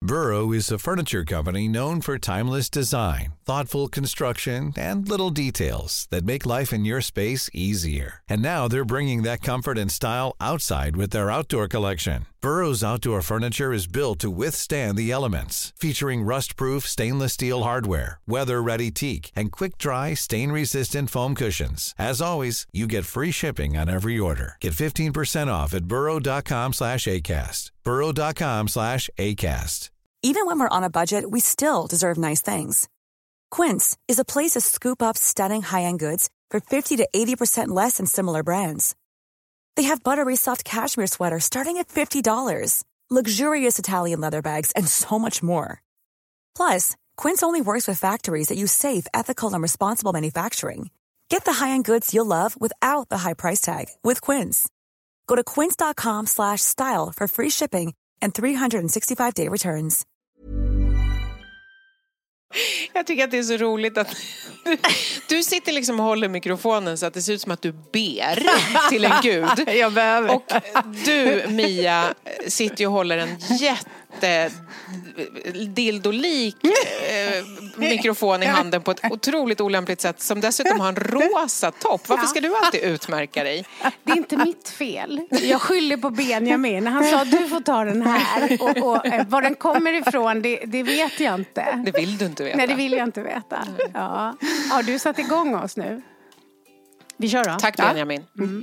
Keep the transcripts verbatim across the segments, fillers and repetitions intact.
Burrow is a furniture company known for timeless design, thoughtful construction, and little details that make life in your space easier. And now they're bringing that comfort and style outside with their outdoor collection. Burrow's outdoor furniture is built to withstand the elements, featuring rust-proof stainless steel hardware, weather-ready teak, and quick-dry, stain-resistant foam cushions. As always, you get free shipping on every order. Get fifteen percent off at burrow.com slash ACAST. burrow.com slash ACAST. Even when we're on a budget, we still deserve nice things. Quince is a place to scoop up stunning high-end goods for fifty to eighty percent less than similar brands. They have buttery soft cashmere sweaters starting at fifty dollars, luxurious Italian leather bags, and so much more. Plus, Quince only works with factories that use safe, ethical, and responsible manufacturing. Get the high-end goods you'll love without the high price tag with Quince. Go to quince.com slash style for free shipping and three sixty-five day returns. Jag tycker att det är så roligt att du, du sitter liksom och håller mikrofonen så att det ser ut som att du ber till en gud. Jag behöver. Och du, Mia, sitter och håller en jätte dildolik eh, mikrofon i handen på ett otroligt olämpligt sätt som dessutom har en rosa topp. Varför ska du alltid utmärka dig? Det är inte mitt fel. Jag skyller på Benjamin. Han sa att du får ta den här. Och, och eh, var den kommer ifrån, det, det vet jag inte. Det vill du inte veta. Nej, det vill jag inte veta. Ja. Har du satt igång oss nu? Vi kör då. Tack, Benjamin. Ja. Mm.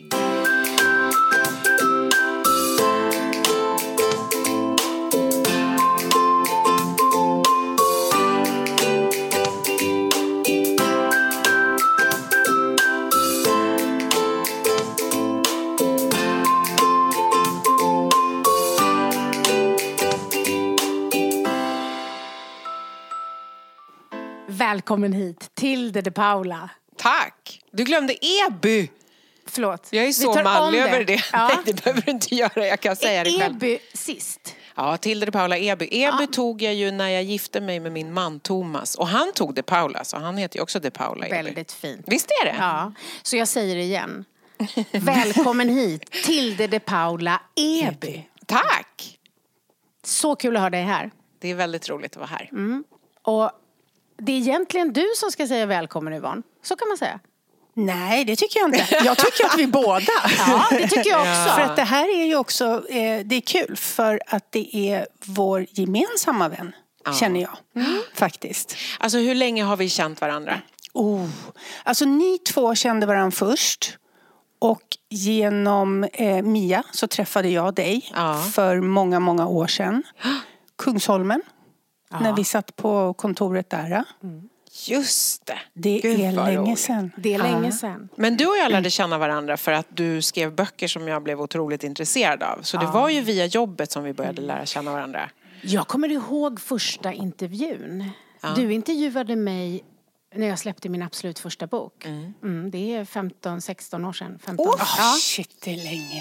Välkommen hit till De Paula. Tack. Du glömde Eby. Förlåt. Jag är så mallig över det. Ja. Nej, det behöver du inte göra. Jag kan säga det själv. Eby sist. Ja, till De Paula Eby. Eby ja. tog jag ju när jag gifte mig med min man Thomas. Och han tog De Paula, så han heter ju också De Paula Eby. Väldigt fint. Visst är det? Ja, så jag säger det igen. Välkommen hit till De Paula Eby. Tack. Så kul att ha dig här. Det är väldigt roligt att vara här. Mm. Och det är egentligen du som ska säga välkommen, Yvonne. Så kan man säga. Nej, det tycker jag inte. Jag tycker att vi båda. Ja, det tycker jag också. Ja. För att det här är ju också, eh, det är kul för att det är vår gemensamma vän, ja. känner jag. Mm. Faktiskt. Alltså hur länge har vi känt varandra? Oh, alltså ni två kände varandra först. Och genom eh, Mia så träffade jag dig ja. för många, många år sedan. Kungsholmen. Ja. När vi satt på kontoret där. Mm. Just det. Det Gud, är länge sedan. Det är länge sedan. Men du och jag lärde känna varandra för att du skrev böcker som jag blev otroligt intresserad av. Så det ja. var ju via jobbet som vi började lära känna varandra. Jag kommer ihåg första intervjun. Ja. Du intervjuade mig när jag släppte min absolut första bok. Mm. Mm, det är femton sexton år sedan. femton. Oh, ja. Shit, det är länge.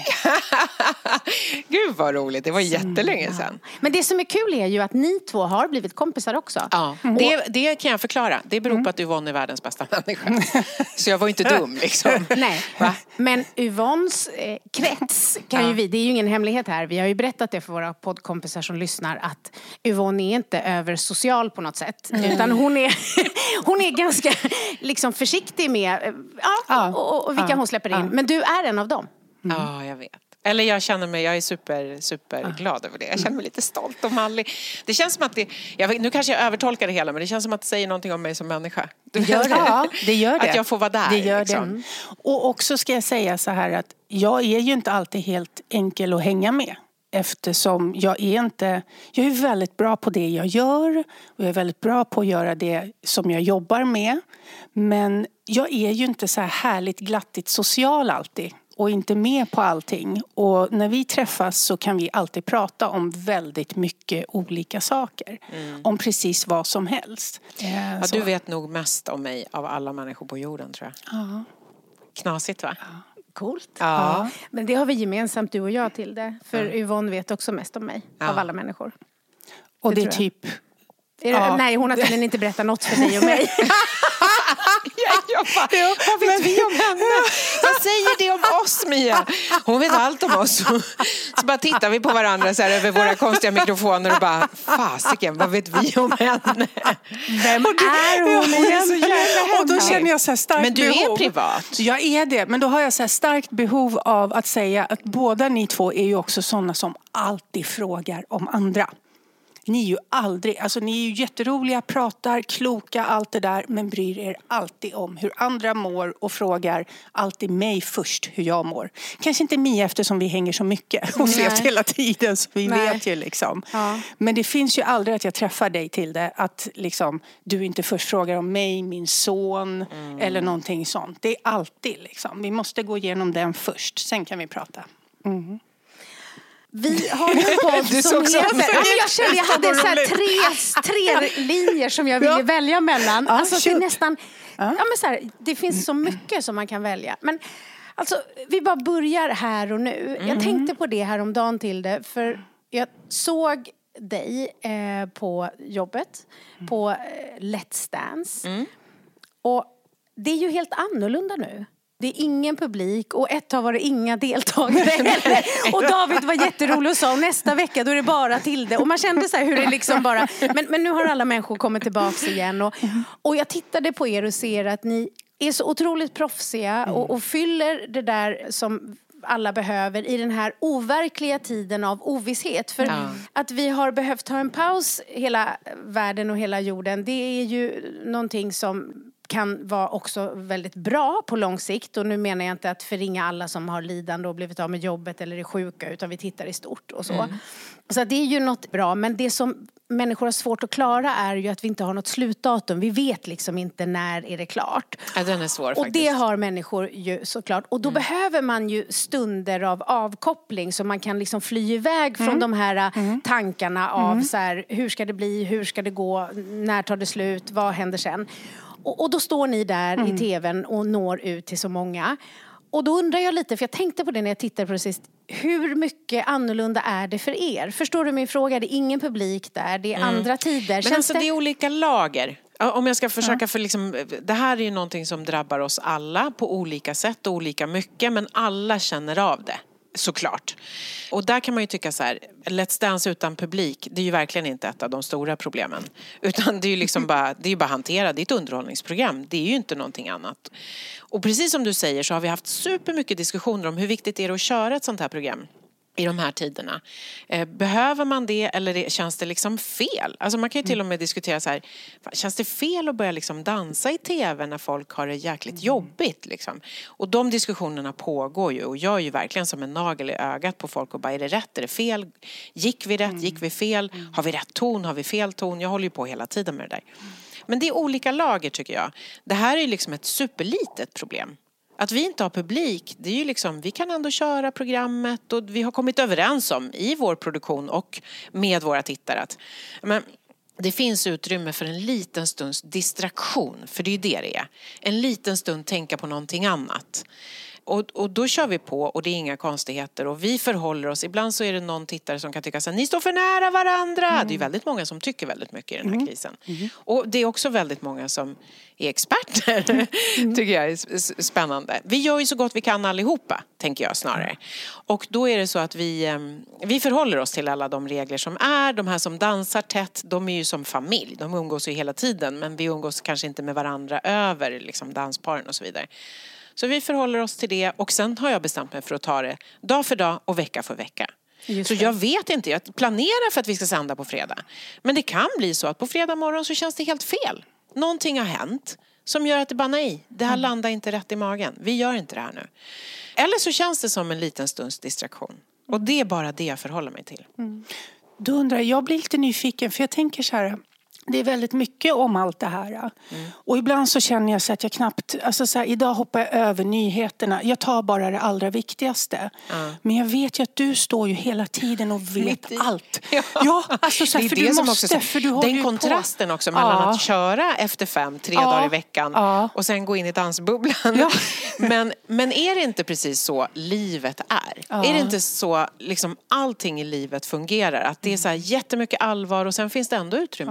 Gud vad roligt, det var jättelänge sedan. Ja. Men det som är kul är ju att ni två har blivit kompisar också. Ja, mm. det, det kan jag förklara. Det beror på att Yvonne är världens bästa människa. Så jag var inte dum liksom. Nej, va? Men Yvonnes eh, krets kan ja. ju vi, det är ju ingen hemlighet här. Vi har ju berättat det för våra poddkompisar som lyssnar att Yvonne är inte översocial på något sätt. Mm. Utan hon är, hon är ganska liksom försiktig med ja, ja. Och, och vilka ja. hon släpper in. Ja. Men du är en av dem. Mm. Ja, jag vet. Eller jag känner mig, jag är super, super ja. glad över det. Jag känner mig lite stolt och mallig. Det känns som att det, jag, nu kanske jag övertolkar det hela, men det känns som att det säger någonting om mig som människa. Det gör det. Ja, det gör det. Att jag får vara där. Det gör liksom. det. Och också ska jag säga så här att jag är ju inte alltid helt enkel att hänga med. Eftersom jag är inte, jag är väldigt bra på det jag gör. Och jag är väldigt bra på att göra det som jag jobbar med. Men jag är ju inte så här härligt glattigt social alltid. Och inte med på allting. Och när vi träffas så kan vi alltid prata om väldigt mycket olika saker. Mm. Om precis vad som helst. Ja, ja, du vet nog mest om mig av alla människor på jorden, tror jag. Ja. Knasigt, va? Ja. Coolt. Ja. Ja. Men det har vi gemensamt, du och jag, till det. För ja. Yvonne vet också mest om mig. Ja. Av alla människor. Och det, det är typ... Är det, ja. Nej, hon har tydligen inte berättat något för dig och mig. Ja, jag bara, ja, vad vet men, vi om henne? Vad säger det om oss, Mia? Hon vet allt om oss. Så bara tittar vi på varandra så här över våra konstiga mikrofoner och bara, fasiken, vad vet vi om henne? Vem är hon? Hon är så jävla och då känner jag så här starkt Men du behov. är privat. Jag är det, men då har jag så här starkt behov av att säga att båda ni två är ju också sådana som alltid frågar om andra. Ni är ju aldrig, alltså ni är ju jätteroliga, pratar, kloka, allt det där, men bryr er alltid om hur andra mår och frågar alltid mig först hur jag mår. Kanske inte Mia eftersom vi hänger så mycket och ses hela tiden, så vi Nej. vet ju liksom. Ja. Men det finns ju aldrig att jag träffar dig till det, att liksom du inte först frågar om mig, min son mm. eller någonting sånt. Det är alltid liksom, vi måste gå igenom den först, sen kan vi prata. Mm. Vi har en podd som heter... Ja, jag kände jag hade så här tre, tre linjer som jag ville ja. välja mellan. Ja, alltså, det, är nästan, ja. Ja, men så här, det finns så mycket som man kan välja. Men alltså, vi bara börjar här och nu. Mm. Jag tänkte på det här om dagen till det. För jag såg dig eh, på jobbet. På eh, Let's Dance. Mm. Och det är ju helt annorlunda nu. Det är ingen publik och ett tag var det inga deltagare. Och David var jätterolig och sa och nästa vecka då är det bara till det. Och man kände så här hur det liksom bara... Men, men nu har alla människor kommit tillbaka igen. Och, och jag tittade på er och ser att ni är så otroligt proffsiga och, och fyller det där som alla behöver i den här overkliga tiden av ovisshet. För ja. att vi har behövt ta en paus hela världen och hela jorden, det är ju någonting som kan vara också väldigt bra på lång sikt. Och nu menar jag inte att förringa alla som har lidande och blivit av med jobbet eller är sjuka, utan vi tittar i stort och så. Mm. Så det är ju något bra, men det som människor har svårt att klara är ju att vi inte har något slutdatum. Vi vet liksom inte när är det klart. Ja, den är svår, och faktiskt. Det har människor ju såklart. Och då mm. behöver man ju stunder av avkoppling så man kan liksom fly iväg från mm. de här mm. tankarna av mm. så här, hur ska det bli, hur ska det gå, när tar det slut, vad händer sen? Och, och då står ni där mm. i tvn och når ut till så många. Och då undrar jag lite, för jag tänkte på det när jag tittade på det sist. Hur mycket annorlunda är det för er? Förstår du min fråga? Det är ingen publik där, det är mm. andra tider. Men Känns alltså det... det är olika lager. Om jag ska försöka ja. för liksom, det här är ju någonting som drabbar oss alla på olika sätt och olika mycket. Men alla känner av det. Såklart. Och där kan man ju tycka så här, Let's Dance utan publik, det är ju verkligen inte ett av de stora problemen. Utan det är ju liksom bara, det är ju bara hantera, det är ett underhållningsprogram. Det är ju inte någonting annat. Och precis som du säger så har vi haft supermycket diskussioner om hur viktigt är det att köra ett sånt här program i de här tiderna. Eh, behöver man det eller känns det liksom fel? Alltså man kan ju till och med diskutera så här, känns det fel att börja liksom dansa i tv när folk har det jäkligt jobbigt liksom? Och de diskussionerna pågår ju och jag är ju verkligen som en nagel i ögat på folk och bara, är det rätt, är det fel? Gick vi rätt, gick vi fel? Har vi rätt ton, har vi fel ton? Jag håller ju på hela tiden med det där. Men det är olika lager tycker jag. Det här är ju liksom ett superlitet problem. Att vi inte har publik, det är ju liksom, vi kan ändå köra programmet och vi har kommit överens om i vår produktion och med våra tittare att men, det finns utrymme för en liten stunds distraktion, för det är ju det det är. En liten stund tänka på någonting annat. Och, och då kör vi på och det är inga konstigheter och vi förhåller oss. Ibland så är det någon tittare som kan tycka så här, ni står för nära varandra. Mm. Det är väldigt många som tycker väldigt mycket i den här mm. krisen. Mm. Och det är också väldigt många som är experter. Mm. Tycker jag är spännande. Vi gör ju så gott vi kan allihopa, tänker jag snarare. Och då är det så att vi, vi förhåller oss till alla de regler som är. De här som dansar tätt, de är ju som familj. De umgås ju hela tiden, men vi umgås kanske inte med varandra över liksom dansparen och så vidare. Så vi förhåller oss till det och sen har jag bestämt mig för att ta det dag för dag och vecka för vecka. Just så det. Jag vet inte, jag planerar för att vi ska sända på fredag. Men det kan bli så att på fredag morgon så känns det helt fel. Någonting har hänt som gör att det bara nej, det här mm. landar inte rätt i magen. Vi gör inte det här nu. Eller så känns det som en liten stunds distraktion. Och det är bara det jag förhåller mig till. Mm. Då undrar jag, jag blir lite nyfiken för jag tänker så här... Det är väldigt mycket om allt det här. Mm. Och ibland så känner jag så att jag knappt... Alltså så här, idag hoppar jag över nyheterna. Jag tar bara det allra viktigaste. Mm. Men jag vet ju att du står ju hela tiden och vet allt. Ja, ja alltså så här, för det är du det måste... Också, för du den kontrasten också mellan ja. att köra efter fem, tre ja. dagar i veckan. Ja. Och sen gå in i dansbubblan. Ja. men, men är det inte precis så livet är? Ja. Är det inte så liksom, allting i livet fungerar? Att det är så här jättemycket allvar och sen finns det ändå utrymme ja. för ett skrik.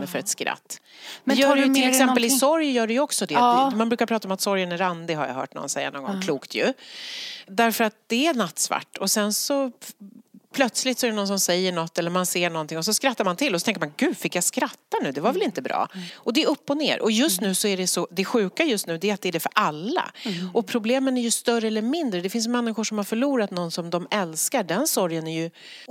skratt. Men det gör tar det du ju med till dig exempel någonting? i sorg gör det ju också det. Ja. Man brukar prata om att sorgen är randig, har jag hört någon säga någon gång. Ja. Klokt ju. Därför att det är nattsvart och sen så plötsligt så är det någon som säger något eller man ser någonting och så skrattar man till och så tänker man, gud, fick jag skratta nu? Det var väl inte bra? Mm. Och det är upp och ner. Och just nu så är det så, det sjuka just nu det är att det är det för alla. Mm. Och problemen är ju större eller mindre. Det finns människor som har förlorat någon som de älskar. Den sorgen är ju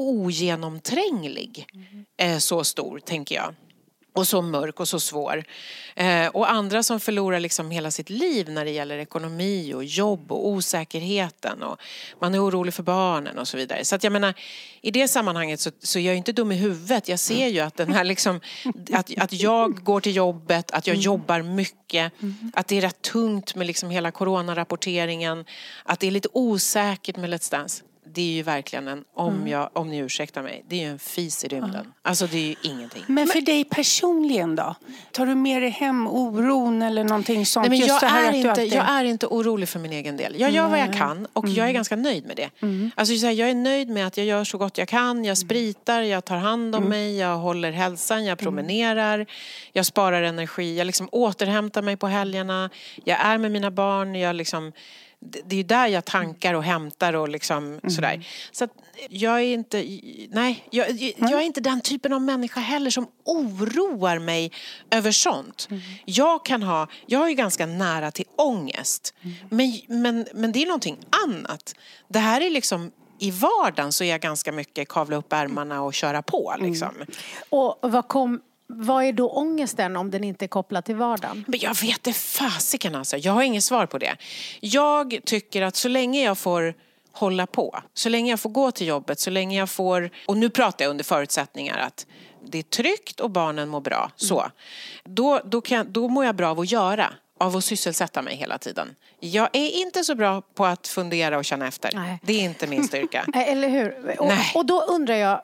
ogenomtränglig. Mm. Eh, så stor, tänker jag. Och så mörk och så svår. Eh, och andra som förlorar liksom hela sitt liv när det gäller ekonomi och jobb och osäkerheten. Och man är orolig för barnen och så vidare. Så att jag menar, i det sammanhanget så, så är jag inte dum i huvudet. Jag ser ju att den här liksom, att, att jag går till jobbet, att jag jobbar mycket. Att det är rätt tungt med liksom hela coronarapporteringen. Att det är lite osäkert med Let's Dance. Det är ju verkligen en, om, jag, om ni ursäktar mig, det är ju en fis i rymden. Mm. Alltså det är ju ingenting. Men för dig personligen då? Tar du med dig hem oron eller någonting sånt? Nej, men Just jag, det här är att du inte, alltid... jag är inte orolig för min egen del. Jag gör vad jag kan och mm. jag är ganska nöjd med det. Mm. Alltså, så här, jag är nöjd med att jag gör så gott jag kan. Jag spritar, jag tar hand om mm. mig, jag håller hälsan, jag promenerar. Mm. Jag sparar energi, jag liksom återhämtar mig på helgerna. Jag är med mina barn, jag liksom... Det är ju där jag tankar och hämtar och liksom mm. sådär. Så att jag är inte, nej, jag, jag är inte den typen av människa heller som oroar mig över sånt. Mm. Jag kan ha, jag är ju ganska nära till ångest. Mm. Men, men, men det är någonting annat. Det här är liksom, i vardagen så är jag ganska mycket kavla upp ärmarna och köra på liksom. Mm. Och vad kom... Vad är då ångesten om den inte är kopplad till vardagen? Men jag vet det fasiken alltså. Jag har inget svar på det. Jag tycker att så länge jag får hålla på, så länge jag får gå till jobbet, så länge jag får... Och nu pratar jag under förutsättningar att det är tryggt och barnen mår bra. Så. Då, då, kan, då mår jag bra av att göra. Av att sysselsätta mig hela tiden. Jag är inte så bra på att fundera och känna efter. Nej. Det är inte min styrka. Eller hur? Och, och då undrar jag...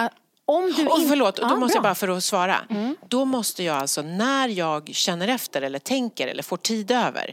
Om du och förlåt, in... då ah, måste bra. jag bara för att svara. Mm. Då måste jag alltså, när jag känner efter eller tänker eller får tid över,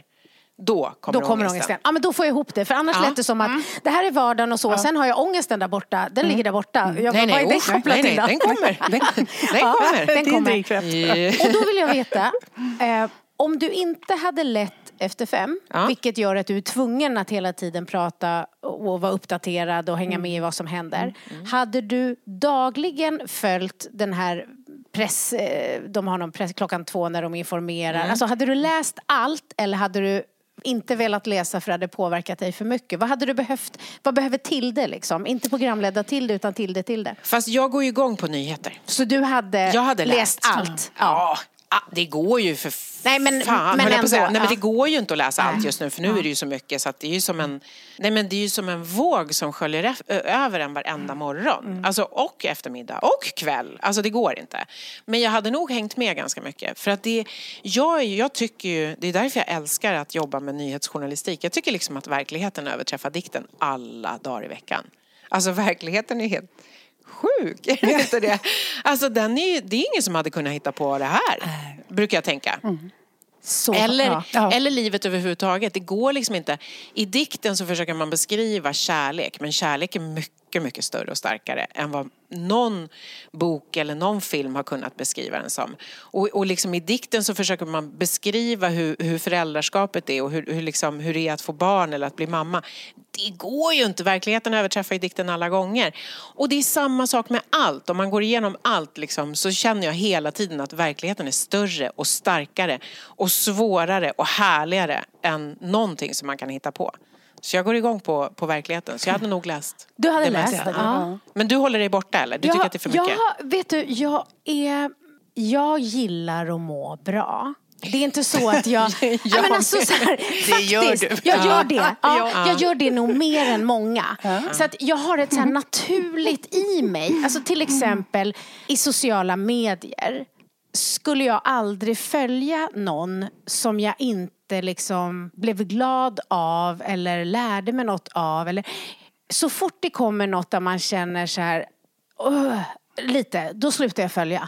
då kommer, då kommer ångesten. ångesten. Ja, men då får jag ihop det. För annars ja. lät det som att mm. det här är vardagen och så. Ja. Sen har jag ångesten där borta. Den mm. ligger där borta. Jag nej, bara, nej, vad är det kopplat till? Nej, den kommer. Den, den kommer. Den kommer. Och då vill jag veta, eh, om du inte hade lett efter fem, ja. vilket gör att du är tvungen att hela tiden prata och vara uppdaterad och hänga med i vad som händer. Mm. Mm. Hade du dagligen följt den här press, de har någon press klockan två när de informerar. Mm. Alltså hade du läst allt eller hade du inte velat läsa för att det påverkat dig för mycket? Vad hade du behövt, vad behöver till det liksom? Inte programledda till det utan till det till det. Fast jag går ju igång på nyheter. Så du hade, jag hade läst, läst allt? Mm. Ja. Ah, det går ju för nej, men, fan, men, ändå, nej, men ja. det går ju inte att läsa nej. allt just nu. För nu ja. är det ju så mycket så att det är ju som en, nej, men det är ju som en våg som sköljer över en varenda morgon. Mm. Alltså, och eftermiddag och kväll. Alltså det går inte. Men jag hade nog hängt med ganska mycket. För att det, jag, jag tycker ju, det är därför jag älskar att jobba med nyhetsjournalistik. Jag tycker liksom att verkligheten överträffar dikten alla dagar i veckan. Alltså verkligheten är helt... sjuk, är inte det? Alltså den är ju, det är ingen som hade kunnat hitta på det här, brukar jag tänka. Mm. Så, eller, ja, ja. eller livet överhuvudtaget. Det går liksom inte. I dikten så försöker man beskriva kärlek, men kärlek är mycket, mycket större och starkare än vad någon bok eller någon film har kunnat beskriva den som. Och, och liksom i dikten så försöker man beskriva hur, hur föräldraskapet är och hur, hur, liksom, hur det är att få barn eller att bli mamma. Det går ju inte. Verkligheten överträffar i dikten alla gånger. Och det är samma sak med allt. Om man går igenom allt liksom, så känner jag hela tiden att verkligheten är större och starkare och svårare och härligare än någonting som man kan hitta på. Så jag går igång på, på verkligheten. Så jag hade nog läst. Du hade det läst det? Ja. Men du håller dig borta eller? Du jag, tycker att det är för mycket? Jag, vet du, jag är... Jag gillar att må bra. Det är inte så att jag... jag ja, men alltså, så här, det faktiskt, gör du. Jag gör det. Ja, ja. Jag gör det nog mer än många. Ja. Så att jag har ett så här naturligt i mig. Alltså till exempel i sociala medier skulle jag aldrig följa någon som jag inte liksom blev glad av eller lärde mig något av. Eller, så fort det kommer något där man känner så här uh, lite, då slutar jag följa.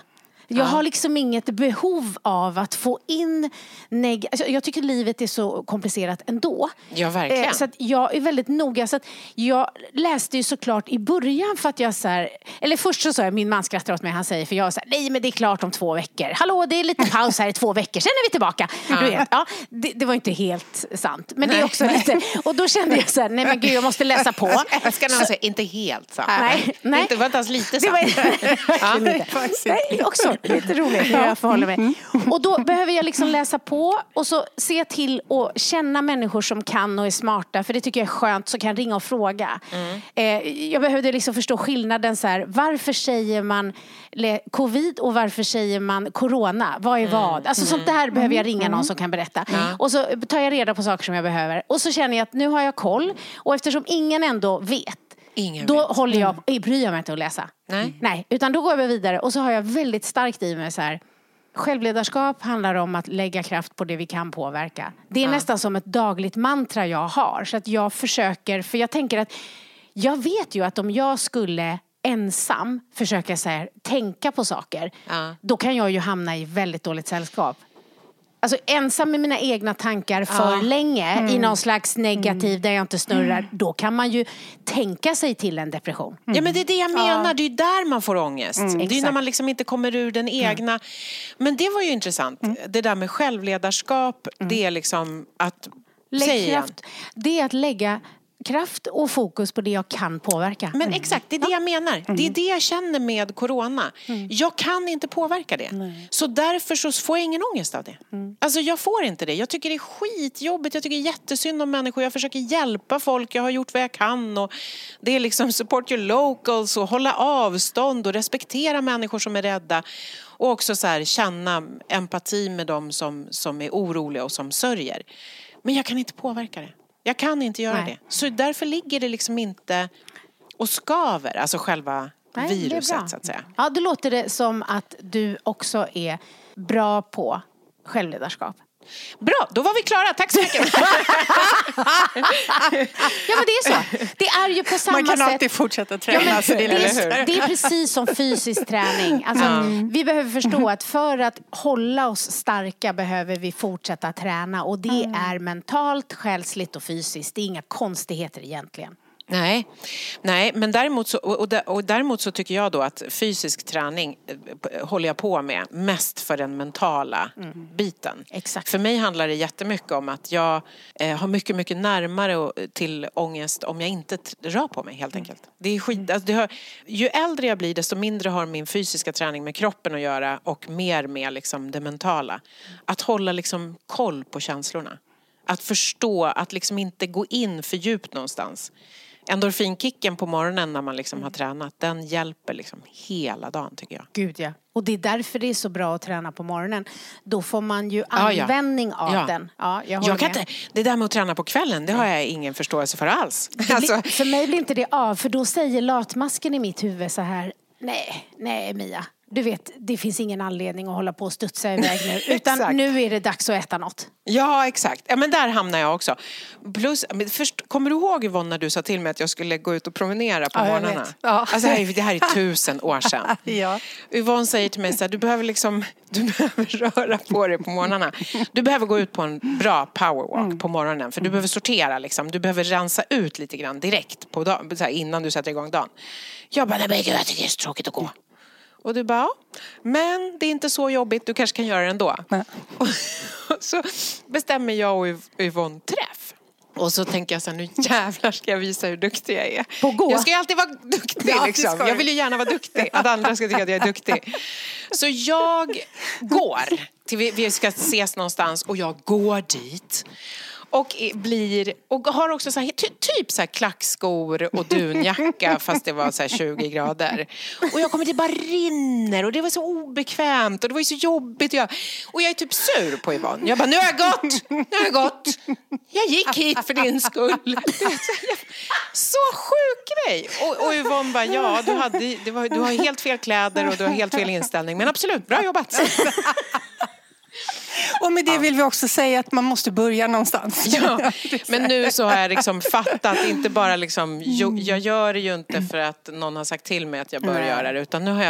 Jag Ja. har liksom inget behov av att få in neg- alltså, jag tycker livet är så komplicerat ändå. Ja, verkligen. Eh, så att jag är väldigt noga. Så att jag läste ju såklart i början för att jag så här, eller först så sa jag, min man skrattar åt mig, han säger, för jag så här, nej men det är klart om två veckor. Hallå, det är lite paus här i två veckor, sen är vi tillbaka. Ja. Du vet, ja, det, det var inte helt sant. Men det är Nej. också lite, och då kände jag så här, nej men gud, jag måste läsa på. Jag ska nog säga, inte helt sant. Nej, nej. Inte, var inte alls lite Det sant. var verkligen inte. Nej, också lite roligt hur jag förhåller mig. Och då behöver jag liksom läsa på och så se till och känna människor som kan och är smarta, för det tycker jag är skönt, så kan jag ringa och fråga. Mm. Eh, jag behövde liksom förstå skillnaden så här, varför säger man le- covid och varför säger man corona? Vad är mm. vad? Alltså sånt där behöver jag ringa någon som kan berätta. Mm. Och så tar jag reda på saker som jag behöver. Och så känner jag att nu har jag koll, och eftersom ingen ändå vet, Ingen då vet. håller jag, mm. bryr jag mig inte att läsa. Nej. Nej, utan då går jag vidare. Och så har jag väldigt starkt i mig så här, självledarskap handlar om att lägga kraft på det vi kan påverka. Det är ja. nästan som ett dagligt mantra jag har. Så att jag försöker, för jag tänker att jag vet ju att om jag skulle ensam försöka så här, tänka på saker, ja. då kan jag ju hamna i väldigt dåligt sällskap. Alltså ensam med mina egna tankar för ja. länge mm. i någon slags negativ mm. där jag inte snurrar, mm. då kan man ju tänka sig till en depression. Mm. Ja, men det är det jag menar, ja. det är ju där man får ångest. Mm. Det är ju när man liksom inte kommer ur den egna. Mm. Men det var ju intressant. Mm. Det där med självledarskap, mm. det är liksom att Lägg kraft, det är att lägga kraft och fokus på det jag kan påverka. Men mm. exakt, det är det jag menar. Mm. Det är det jag känner med corona. Mm. Jag kan inte påverka det. Nej. Så därför så får jag ingen ångest av det. Mm. Alltså jag får inte det. Jag tycker det är skitjobbigt. Jag tycker jättesynd om människor. Jag försöker hjälpa folk. Jag har gjort vad jag kan. Och det är liksom support your locals och hålla avstånd och respektera människor som är rädda. Och också så här, känna empati med dem som, som är oroliga och som sörjer. Men jag kan inte påverka det. Jag kan inte göra Nej. det. Så därför ligger det liksom inte och skaver. Alltså själva Nej, viruset så att säga. Ja, då låter det som att du också är bra på självledarskap. Bra, då var vi klara. Tack så mycket. Ja, men det är så. Det är ju på samma sätt. Man kan sätt... alltid fortsätta träna. Ja, men, så det, är, det, är, det är precis som fysisk träning. Alltså, mm. Vi behöver förstå att för att hålla oss starka behöver vi fortsätta träna. Och det mm. är mentalt, själsligt och fysiskt. Det är inga konstigheter egentligen. Nej, nej, men däremot så, och, och däremot så tycker jag då att fysisk träning håller jag på med mest för den mentala mm. biten. Exakt. För mig handlar det jättemycket om att jag eh, har mycket, mycket närmare till ångest om jag inte rör på mig helt enkelt. Det är skit, alltså det har, ju äldre jag blir desto mindre har min fysiska träning med kroppen att göra och mer med liksom det mentala. Att hålla liksom koll på känslorna. Att förstå, att liksom inte gå in för djupt någonstans. Endorfinkicken på morgonen när man liksom har tränat, den hjälper liksom hela dagen tycker jag. Gud ja. Och det är därför det är så bra att träna på morgonen. Då får man ju användning ja, ja. av ja. den. Ja, jag jag kan inte, det där med att träna på kvällen, det har jag ingen förståelse för alls. Alltså. Blir, för mig blir inte det av, för då säger latmasken i mitt huvud så här, nej, nej Mia. Du vet, det finns ingen anledning att hålla på och studsa iväg nu. Utan nu är det dags att äta något. Ja, exakt. Ja, men där hamnar jag också. Plus, först, kommer du ihåg Yvonne när du sa till mig att jag skulle gå ut och promenera på ja, morgnarna? Ja. Alltså, det, här är, det här är tusen år sedan. Ja. Yvonne säger till mig så här, du behöver liksom, du behöver röra på dig på morgnarna. Du behöver gå ut på en bra powerwalk mm. på morgonen. För du behöver sortera liksom. Du behöver rensa ut lite grann direkt på dag, så här, innan du sätter igång dagen. Jag bara, nej men jag tycker det är så tråkigt att gå. Och du bara, men det är inte så jobbigt, du kanske kan göra det ändå. Nej. Och så bestämmer jag och Yvonne träff. Och så tänker jag så här, nu jävlar ska jag visa hur duktig jag är. På gå. Jag ska ju alltid vara duktig ja, liksom. Jag vill ju gärna vara duktig, att andra ska tycka att jag är duktig. Så jag går, till vi, vi ska ses någonstans och jag går dit. Och blir och har också så här, ty, typ så här klackskor och dunjacka fast det var så här tjugo grader. Och jag kommer till bara rinner och det var så obekvämt och det var ju så jobbigt. Och jag, och jag är typ sur på Yvonne. Jag bara, nu har jag gått, nu har jag gått. Jag gick hit för din skull. Så sjuk grej. Och, och Yvonne bara, ja du, hade, det var, du har helt fel kläder och du har helt fel inställning. Men absolut, bra jobbat. Och med det ja. vill vi också säga att man måste börja någonstans. Ja, men nu så har jag liksom fattat, inte bara liksom, jag, jag gör det ju inte för att någon har sagt till mig att jag bör Nej. göra det, utan nu har jag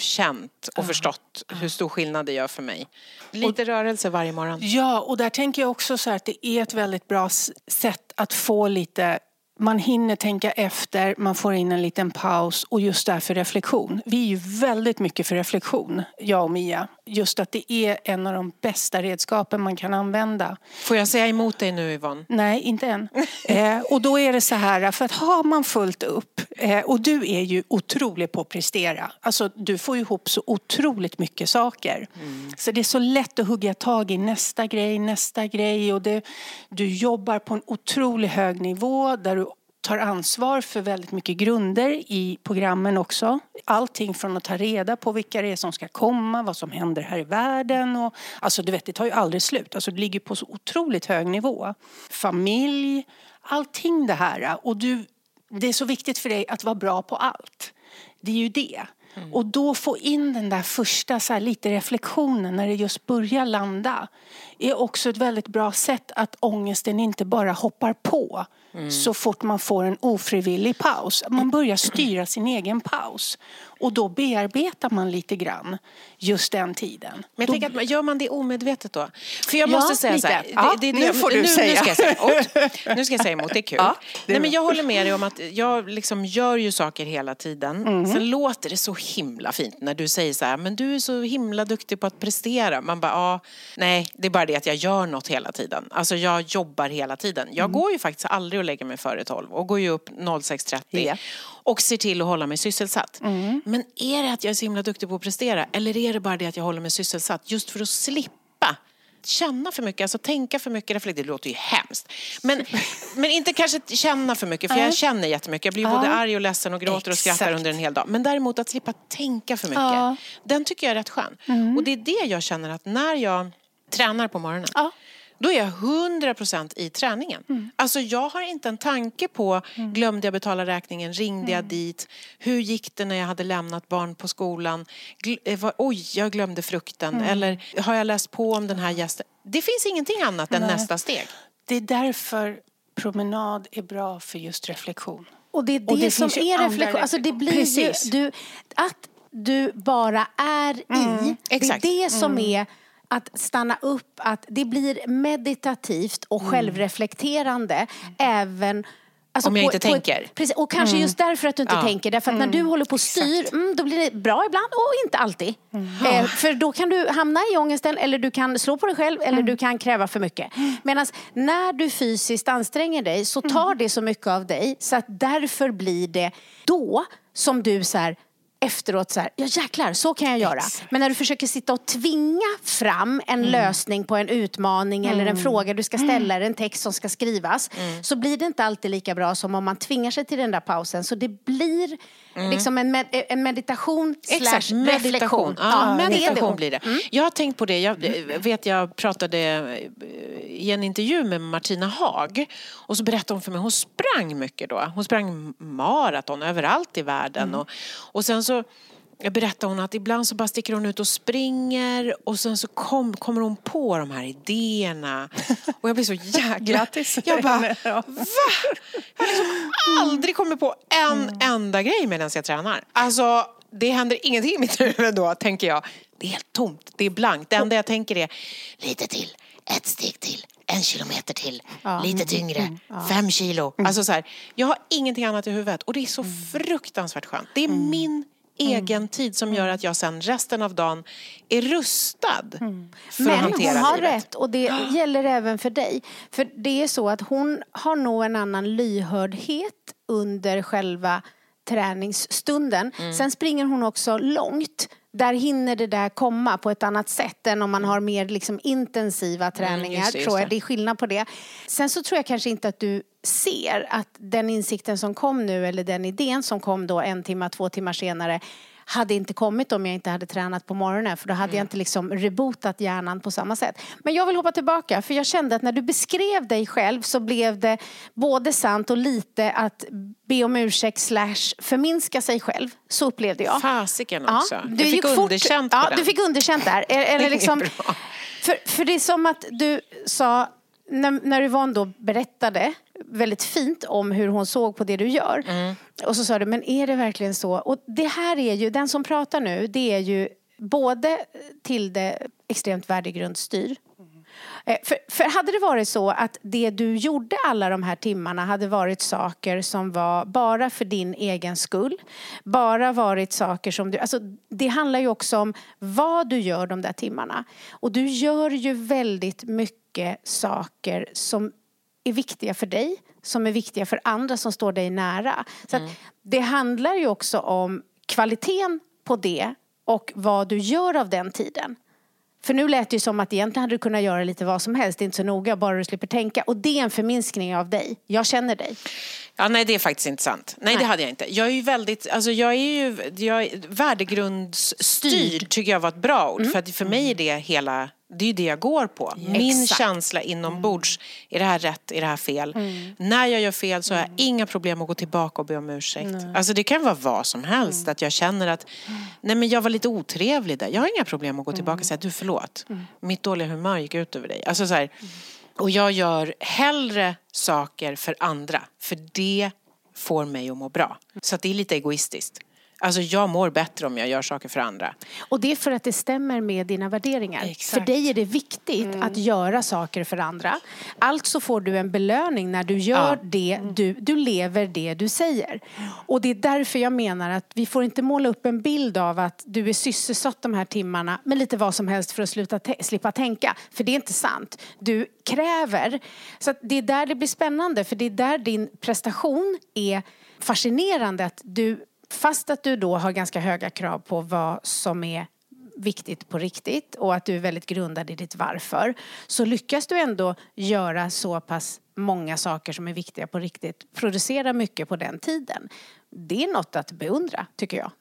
känt och förstått hur stor skillnad det gör för mig. Lite och, rörelse varje morgon. Ja, och där tänker jag också så här att det är ett väldigt bra sätt att få lite... Man hinner tänka efter, man får in en liten paus och just därför reflektion. Vi är ju väldigt mycket för reflektion, jag och Mia. Just att det är en av de bästa redskapen man kan använda. Får jag säga emot dig nu, Yvonne? Nej, inte än. eh, och då är det så här, för att har man fullt upp, eh, och du är ju otrolig på att prestera. Alltså du får ihop så otroligt mycket saker. Mm. Så det är så lätt att hugga tag i nästa grej, nästa grej. Och det, du jobbar på en otroligt hög nivå där du tar ansvar för väldigt mycket grunder i programmen också. Allting från att ta reda på vilka det är som ska komma, vad som händer här i världen. Och, alltså du vet, det tar ju aldrig slut. Alltså det ligger på så otroligt hög nivå. Familj, allting det här. Och du, det är så viktigt för dig att vara bra på allt. Det är ju det. Mm. Och då få in den där första så här, lite reflektionen när det just börjar landa är också ett väldigt bra sätt att ångesten inte bara hoppar på mm. så fort man får en ofrivillig paus. Man börjar styra sin egen paus och då bearbetar man lite grann just den tiden. Men jag då... tänker att gör man det omedvetet då? För jag måste ja, säga lite. så här, ja, det, det, nu får du nu, säga. Nu ska jag säga emot. Nu ska jag säga emot, det är kul. Ja, det Nej, men jag håller med dig om att jag liksom gör ju saker hela tiden. Mm. Sen låter det så himla fint när du säger så här, men du är så himla duktig på att prestera. Man bara, ja, nej, det är bara det att jag gör något hela tiden. Alltså jag jobbar hela tiden. Jag mm. går ju faktiskt aldrig och lägger mig före tolv och går ju upp sex trettio yeah. och ser till att hålla mig sysselsatt. Mm. Men är det att jag är så himla duktig på att prestera eller är det bara det att jag håller mig sysselsatt just för att slippa känna för mycket, alltså tänka för mycket, reflektera, det låter ju hemskt. Men, men inte kanske känna för mycket, för jag känner jättemycket. Jag blir både arg och ledsen och gråter och skrattar under en hel dag. Men däremot att slippa tänka för mycket, ja. Den tycker jag är rätt skön. Mm. Och det är det jag känner att när jag tränar på morgonen, ja. Då är jag hundra procent i träningen. Mm. Alltså jag har inte en tanke på, mm. glömde jag betala räkningen, ringde mm. jag dit, hur gick det när jag hade lämnat barn på skolan, Gl- var, oj jag glömde frukten, mm. eller har jag läst på om den här gästen. Det finns ingenting annat än Nej. Nästa steg. Det är därför promenad är bra för just reflektion. Och det är det, och det som är reflektion. Alltså det blir Precis. ju, du, att du bara är i, mm. det är det som mm. är att stanna upp, att det blir meditativt och självreflekterande mm. även alltså om jag på, inte på tänker. Ett, precis, och kanske mm. just därför att du inte ja. tänker. Därför att mm. när du håller på och styr, mm, då blir det bra ibland och inte alltid. Mm. Eh, för då kan du hamna i ångesten eller du kan slå på dig själv eller mm. du kan kräva för mycket. Mm. Medan när du fysiskt anstränger dig så tar mm. det så mycket av dig så att därför blir det då som du så här efteråt så här, ja jäklar, så kan jag göra. Exakt. Men när du försöker sitta och tvinga fram en mm. lösning på en utmaning mm. eller en fråga du ska ställa mm. eller en text som ska skrivas mm. så blir det inte alltid lika bra som om man tvingar sig till den där pausen. Så det blir mm. liksom en, med, en meditation Exakt, slash meditation. reflektion. Ja, ja, meditation det blir det. Mm. Jag har tänkt på det, jag vet jag pratade i en intervju med Martina Haag och så berättade hon för mig, hon sprang mycket då. Hon sprang maraton överallt i världen mm. och, och sen så jag berättade hon att ibland så bara sticker hon ut och springer och sen så kom, kommer hon på de här idéerna och jag blir så jäkla jag bara, va? Jag har liksom aldrig kommit på en mm. enda grej medan jag tränar. Alltså det händer ingenting i mitt huvud då, tänker jag. Det är helt tomt, det är blankt. Det enda jag tänker är lite till, ett steg till, en kilometer till, ja. lite tyngre, mm. Ja. fem kilo. Mm. Alltså så här, jag har ingenting annat i huvudet och det är så mm. fruktansvärt skönt. Det är mm. min egen mm. tid som gör att jag sen resten av dagen är rustad mm. för Men att hantera hon har livet. Rätt och det gäller även för dig. För det är så att hon har nog en annan lyhördhet under själva träningsstunden. Mm. Sen springer hon också långt. Där hinner det där komma på ett annat sätt än om man har mer liksom intensiva träningar. Mm, just det, just tror jag. Det är skillnad på det. Sen så tror jag kanske inte att du ser att den insikten som kom nu eller den idén som kom då en timme, två timmar senare hade inte kommit om jag inte hade tränat på morgonen. För då hade mm. jag inte liksom rebootat hjärnan på samma sätt. Men jag vill hoppa tillbaka. För jag kände att när du beskrev dig själv så blev det både sant och lite att be om ursäkt slash förminska sig själv. Så upplevde jag. Fasiken också. Ja, du fick underkänt på ja, den. Du fick underkänt där. Eller liksom, för, för det är som att du sa... När, när Yvonne då berättade väldigt fint om hur hon såg på det du gör. Mm. Och så sa du, men är det verkligen så? Och det här är ju, den som pratar nu, det är ju både till det extremt värdegrundsstyr. Mm. För, för hade det varit så att det du gjorde alla de här timmarna hade varit saker som var bara för din egen skull. Bara varit saker som du... Alltså det handlar ju också om vad du gör de där timmarna. Och du gör ju väldigt mycket saker som är viktiga för dig. Som är viktiga för andra som står dig nära. Så mm. att det handlar ju också om kvaliteten på det. Och vad du gör av den tiden. För nu lät det ju som att egentligen hade du kunnat göra lite vad som helst. Det är inte så noga, bara du slipper tänka. Och det är en förminskning av dig. Jag känner dig. Ja, nej, det är faktiskt inte sant. Nej, nej. Det hade jag inte. Jag är ju väldigt, alltså jag är ju, jag är, värdegrundsstyrd tycker jag var ett bra ord. Mm. För att för mig är det hela, det är ju det jag går på. Ja, min exakt. Känsla inombords, är det här rätt, är det här fel? Mm. När jag gör fel så har jag mm. inga problem att gå tillbaka och be om ursäkt. Mm. Alltså det kan vara vad som helst. Mm. Att jag känner att, nej men jag var lite otrevlig där. Jag har inga problem att gå tillbaka och säga, du förlåt. Mm. Mitt dåliga humör gick ut över dig. Alltså så här... Mm. Och jag gör hellre saker för andra. För det får mig att må bra. Så att det är lite egoistiskt. Alltså jag mår bättre om jag gör saker för andra. Och det är för att det stämmer med dina värderingar. Exakt. För dig är det viktigt mm. att göra saker för andra. Alltså får du en belöning när du gör ja. det du, du lever det du säger. Och det är därför jag menar att vi får inte måla upp en bild av att du är sysselsatt de här timmarna med lite vad som helst för att sluta te- slippa tänka. För det är inte sant. Du kräver. Så att det är där det blir spännande. För det är där din prestation är fascinerande. Att du... Fast att du då har ganska höga krav på vad som är viktigt på riktigt och att du är väldigt grundad i ditt varför, så lyckas du ändå göra så pass många saker som är viktiga på riktigt. Producera mycket på den tiden. Det är något att beundra, tycker jag.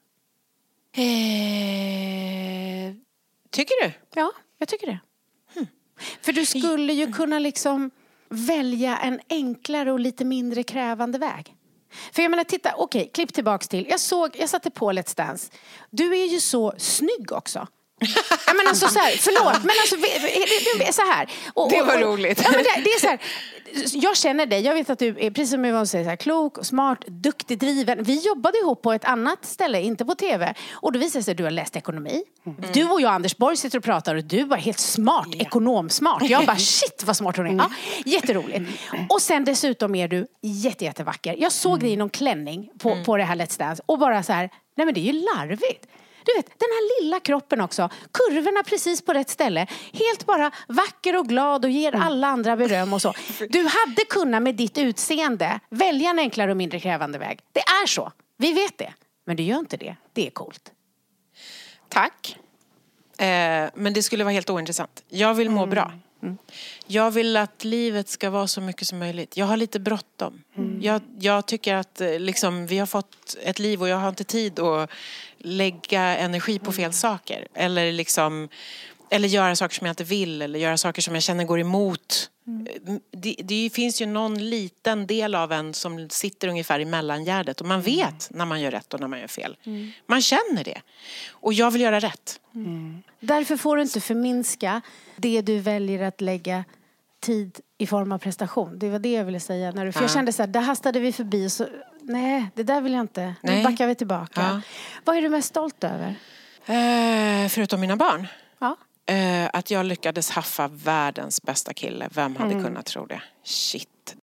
Eh, tycker du? Ja, jag tycker det. Hmm. För du skulle ju kunna liksom välja en enklare och lite mindre krävande väg. För jag menar, titta, okej, okay, klipp tillbaks till. Jag såg, jag satte på Let's Dance. Du är ju så snygg också. Jag menar alltså så här, förlåt, men alltså det är så här. Och, det var och, roligt. Ja, men det, det är så här. Jag känner dig, jag vet att du är, precis som Yvonne säger, så här, klok, smart, duktig, driven. Vi jobbade ihop på ett annat ställe, inte på tv. Och då visade det sig att du har läst ekonomi. Mm. Du och jag, Anders Borg, sitter och pratar och du var helt smart, yeah. ekonomsmart. Jag bara, shit vad smart hon är. Mm. Ja, jätteroligt. Och sen dessutom är du jätte, jättevacker. Jag såg mm. dig i någon klänning på, mm. på det här Let's Dance och bara så här, nej men det är ju larvigt. Du vet, den här lilla kroppen också. Kurvorna precis på rätt ställe. Helt bara vacker och glad och ger alla andra beröm och så. Du hade kunnat med ditt utseende välja en enklare och mindre krävande väg. Det är så. Vi vet det. Men du gör inte det. Det är coolt. Tack. Eh, men det skulle vara helt ointressant. Jag vill må mm. bra. Mm. Jag vill att livet ska vara så mycket som möjligt. Jag har lite bråttom. Mm. Jag, jag tycker att liksom, vi har fått ett liv och jag har inte tid att lägga energi på fel saker. Eller, liksom, eller göra saker som jag inte vill. Eller göra saker som jag känner går emot. Mm. Det, det finns ju någon liten del av en som sitter ungefär i mellangärdet. Och man vet när man gör rätt och när man gör fel. Mm. Man känner det. Och jag vill göra rätt. Mm. Därför får du inte förminska det du väljer att lägga tid i form av prestation. Det var det jag ville säga. När du, för ja. Jag kände så här, där hastade vi förbi. Så, nej, det där vill jag inte. Nu nej. backar vi tillbaka. Ja. Vad är du mest stolt över? Eh, förutom mina barn? Ja. Eh, att jag lyckades haffa världens bästa kille. Vem hade mm. kunnat tro det? Shit.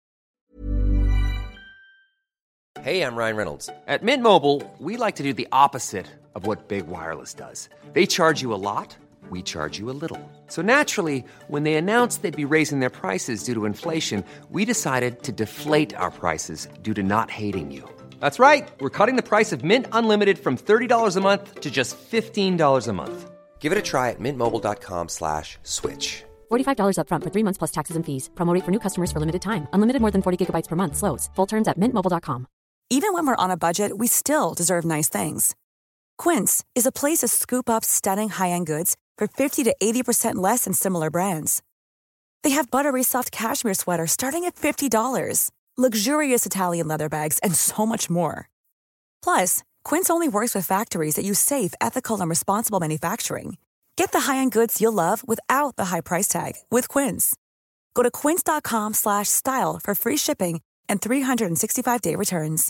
Hey, I'm Ryan Reynolds. At Mint Mobile, we like to do the opposite of what Big Wireless does. They charge you a lot. We charge you a little. So naturally, when they announced they'd be raising their prices due to inflation, we decided to deflate our prices due to not hating you. That's right. We're cutting the price of Mint Unlimited from thirty dollars a month to just fifteen dollars a month. Give it a try at mintmobile.com slash switch. forty-five dollars up front for three months plus taxes and fees. Promo rate for new customers for limited time. Unlimited more than forty gigabytes per month. Slows full terms at mint mobile dot com. Even when we're on a budget, we still deserve nice things. Quince is a place to scoop up stunning high-end goods for fifty to eighty percent less than similar brands. They have buttery soft cashmere sweaters starting at fifty dollars, luxurious Italian leather bags, and so much more. Plus, Quince only works with factories that use safe, ethical, and responsible manufacturing. Get the high-end goods you'll love without the high price tag with Quince. Go to quince.com slash style for free shipping and three sixty-five day returns.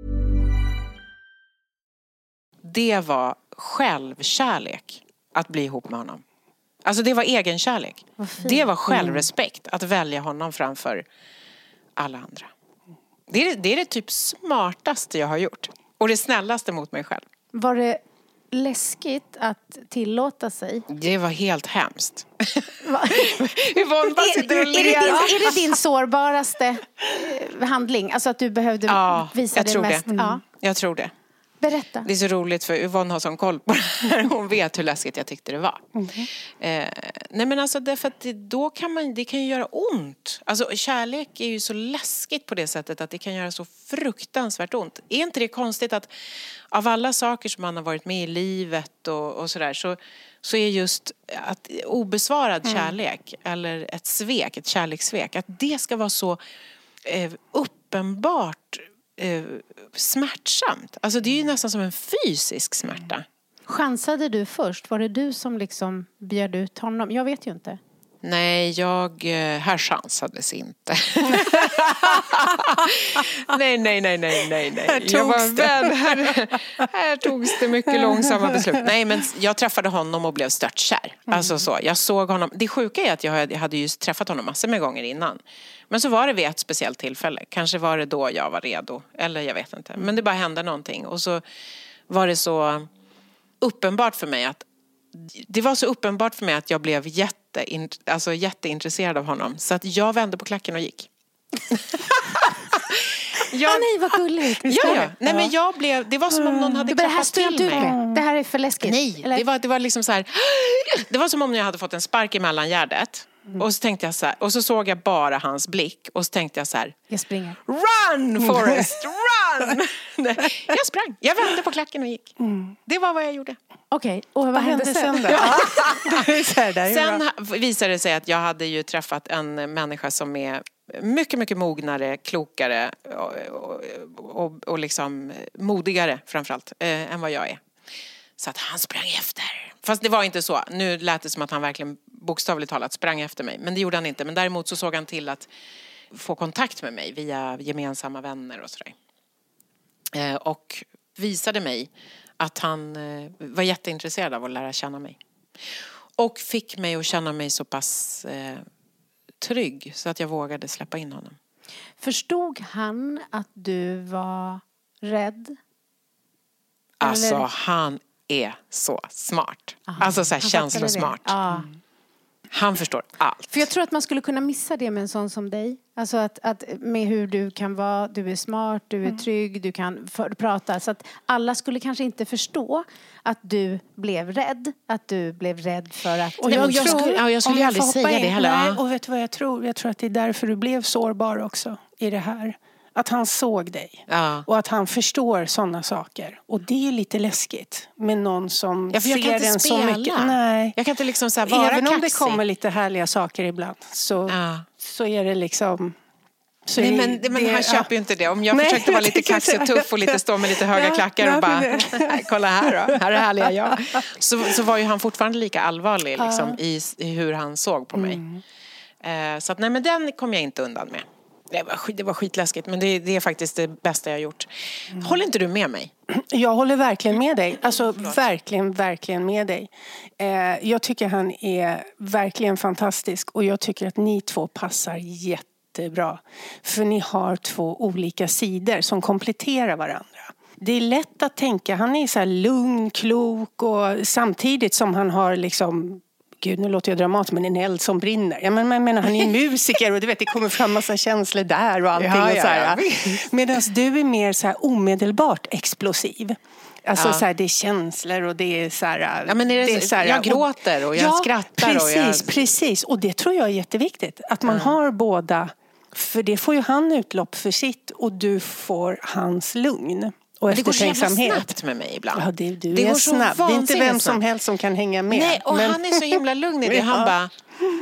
Det var självkärlek att bli ihop med honom. Alltså det var egenkärlek. Det var självrespekt att välja honom framför alla andra. Det är, det är det typ smartaste jag har gjort. Och det snällaste mot mig själv. Var det läskigt att tillåta sig? Det var helt hemskt. Yvonne bara sitter och ler. Är det din, är det din sårbaraste handling? Alltså att du behövde ja, visa jag det tror mest? Det. Mm. Ja, jag tror det. Berätta. Det är så roligt för Yvonne har sån koll på det här. Hon vet hur läskigt jag tyckte det var. Mm. Eh, nej men alltså därför att det, då kan man, det kan ju göra ont. Alltså kärlek är ju så läskigt på det sättet att det kan göra så fruktansvärt ont. Är inte det konstigt att av alla saker som man har varit med i livet och, och sådär så, så är just att obesvarad mm. kärlek eller ett svek, ett kärlekssvek, att det ska vara så eh, uppenbart Eh, smärtsamt. Alltså det är ju nästan som en fysisk smärta. Chansade du först? Var det du som liksom bjöd ut honom? Jag vet ju inte. Nej, jag... Här chansades inte. nej, nej, nej, nej, nej, nej. Här togs jag var det. väl, här, här togs det mycket långsamma beslut. Nej, men jag träffade honom och blev störtkär. Alltså så, jag såg honom. Det sjuka är att jag hade just träffat honom massor med gånger innan. Men så var det vid ett speciellt tillfälle. Kanske var det då jag var redo. Eller jag vet inte. Men det bara hände någonting. Och så var det så uppenbart för mig att det var så uppenbart för mig att jag blev jätte, alltså jätteintresserad av honom. Så att jag vände på klacken och gick. jag, ah, nej, vad gulligt. Ja, ja. Nej, men jag blev, det var som om någon hade det klappat till mig. Med. Det här är för läskigt. Nej, det var, det var liksom så här. Det var som om jag hade fått en spark i mellangärdet. Mm. Och så tänkte jag så här, och så såg jag bara hans blick och så tänkte jag så här, jag springer. Run Forrest, run! Nej, jag sprang. Jag vände på klacken och gick. Mm. Det var vad jag gjorde. Okej, okay. Och vad, vad hände sen då? Ja. Sen visade det sig att jag hade ju träffat en människa som är mycket, mycket mognare, klokare och, och, och, och liksom modigare framförallt eh, än vad jag är. Så att han sprang efter. Fast det var inte så. Nu lät det som att han verkligen bokstavligt talat sprang efter mig. Men det gjorde han inte. Men däremot så såg han till att få kontakt med mig via gemensamma vänner och sådär. Eh, och visade mig att han eh, var jätteintresserad av att lära känna mig. Och fick mig att känna mig så pass eh, trygg så att jag vågade släppa in honom. Förstod han att du var rädd? Alltså Eller? han är så smart. Aha, alltså så här känslosmart. Ja. Mm. Han förstår allt. För jag tror att man skulle kunna missa det med en sån som dig. Alltså att, att med hur du kan vara, du är smart, du är mm. trygg, du kan för, prata. Så att alla skulle kanske inte förstå att du blev rädd. Att du blev rädd för att... Och jag, Nej, jag, tror, skulle, ja, jag skulle ju aldrig säga in, det heller. Nej, och vet du vad jag tror? Jag tror att det är därför du blev sårbar också i det här. Att han såg dig. Ja. Och att han förstår sådana saker. Och det är lite läskigt. Med någon som ja, ser den så mycket. Nej. Jag kan inte liksom så här vara Även kaxig. om det kommer lite härliga saker ibland. Så, ja. så är det liksom... Så Nej, men, det, men han ja. köper ju inte det. Om jag Nej, försökte vara lite kaxig och tuff och lite stå med lite höga ja, klackar ja, och bara, kolla här då, här är härliga jag. Så, så var ju han fortfarande lika allvarlig liksom, ja. i, i hur han såg på mig. Mm. Uh, så att nej, men den kom jag inte undan med. Det var, det var skitläskigt, men det, det är faktiskt det bästa jag har gjort. Mm. Håller inte du med mig? Jag håller verkligen med dig. Alltså verkligen, verkligen med dig. Eh, jag tycker han är verkligen fantastisk. Och jag tycker att ni två passar jättebra. För ni har två olika sidor som kompletterar varandra. Det är lätt att tänka, han är så här lugn, klok och samtidigt som han har liksom... Gud, nu låter jag dramatisk, men en eld som brinner. Ja, men jag menar, han är musiker och du vet, det kommer fram massa känslor där och allting. Ja, och så här. Ja, ja. Medan du är mer så här omedelbart explosiv. Alltså ja. så här, det är känslor och det är så här... Ja, men är det, det är så här, jag gråter och jag ja, skrattar. Precis, och jag... precis. Och det tror jag är jätteviktigt. Att man mm. har båda. För det får ju han utlopp för sitt och du får hans lugn. Och det går så jävla snabbt med mig ibland. Ja, det, du det är går snabb. Det är inte vem som helst som kan hänga med. Nej, och men... han är så himla lugn i det. Han ja. bara,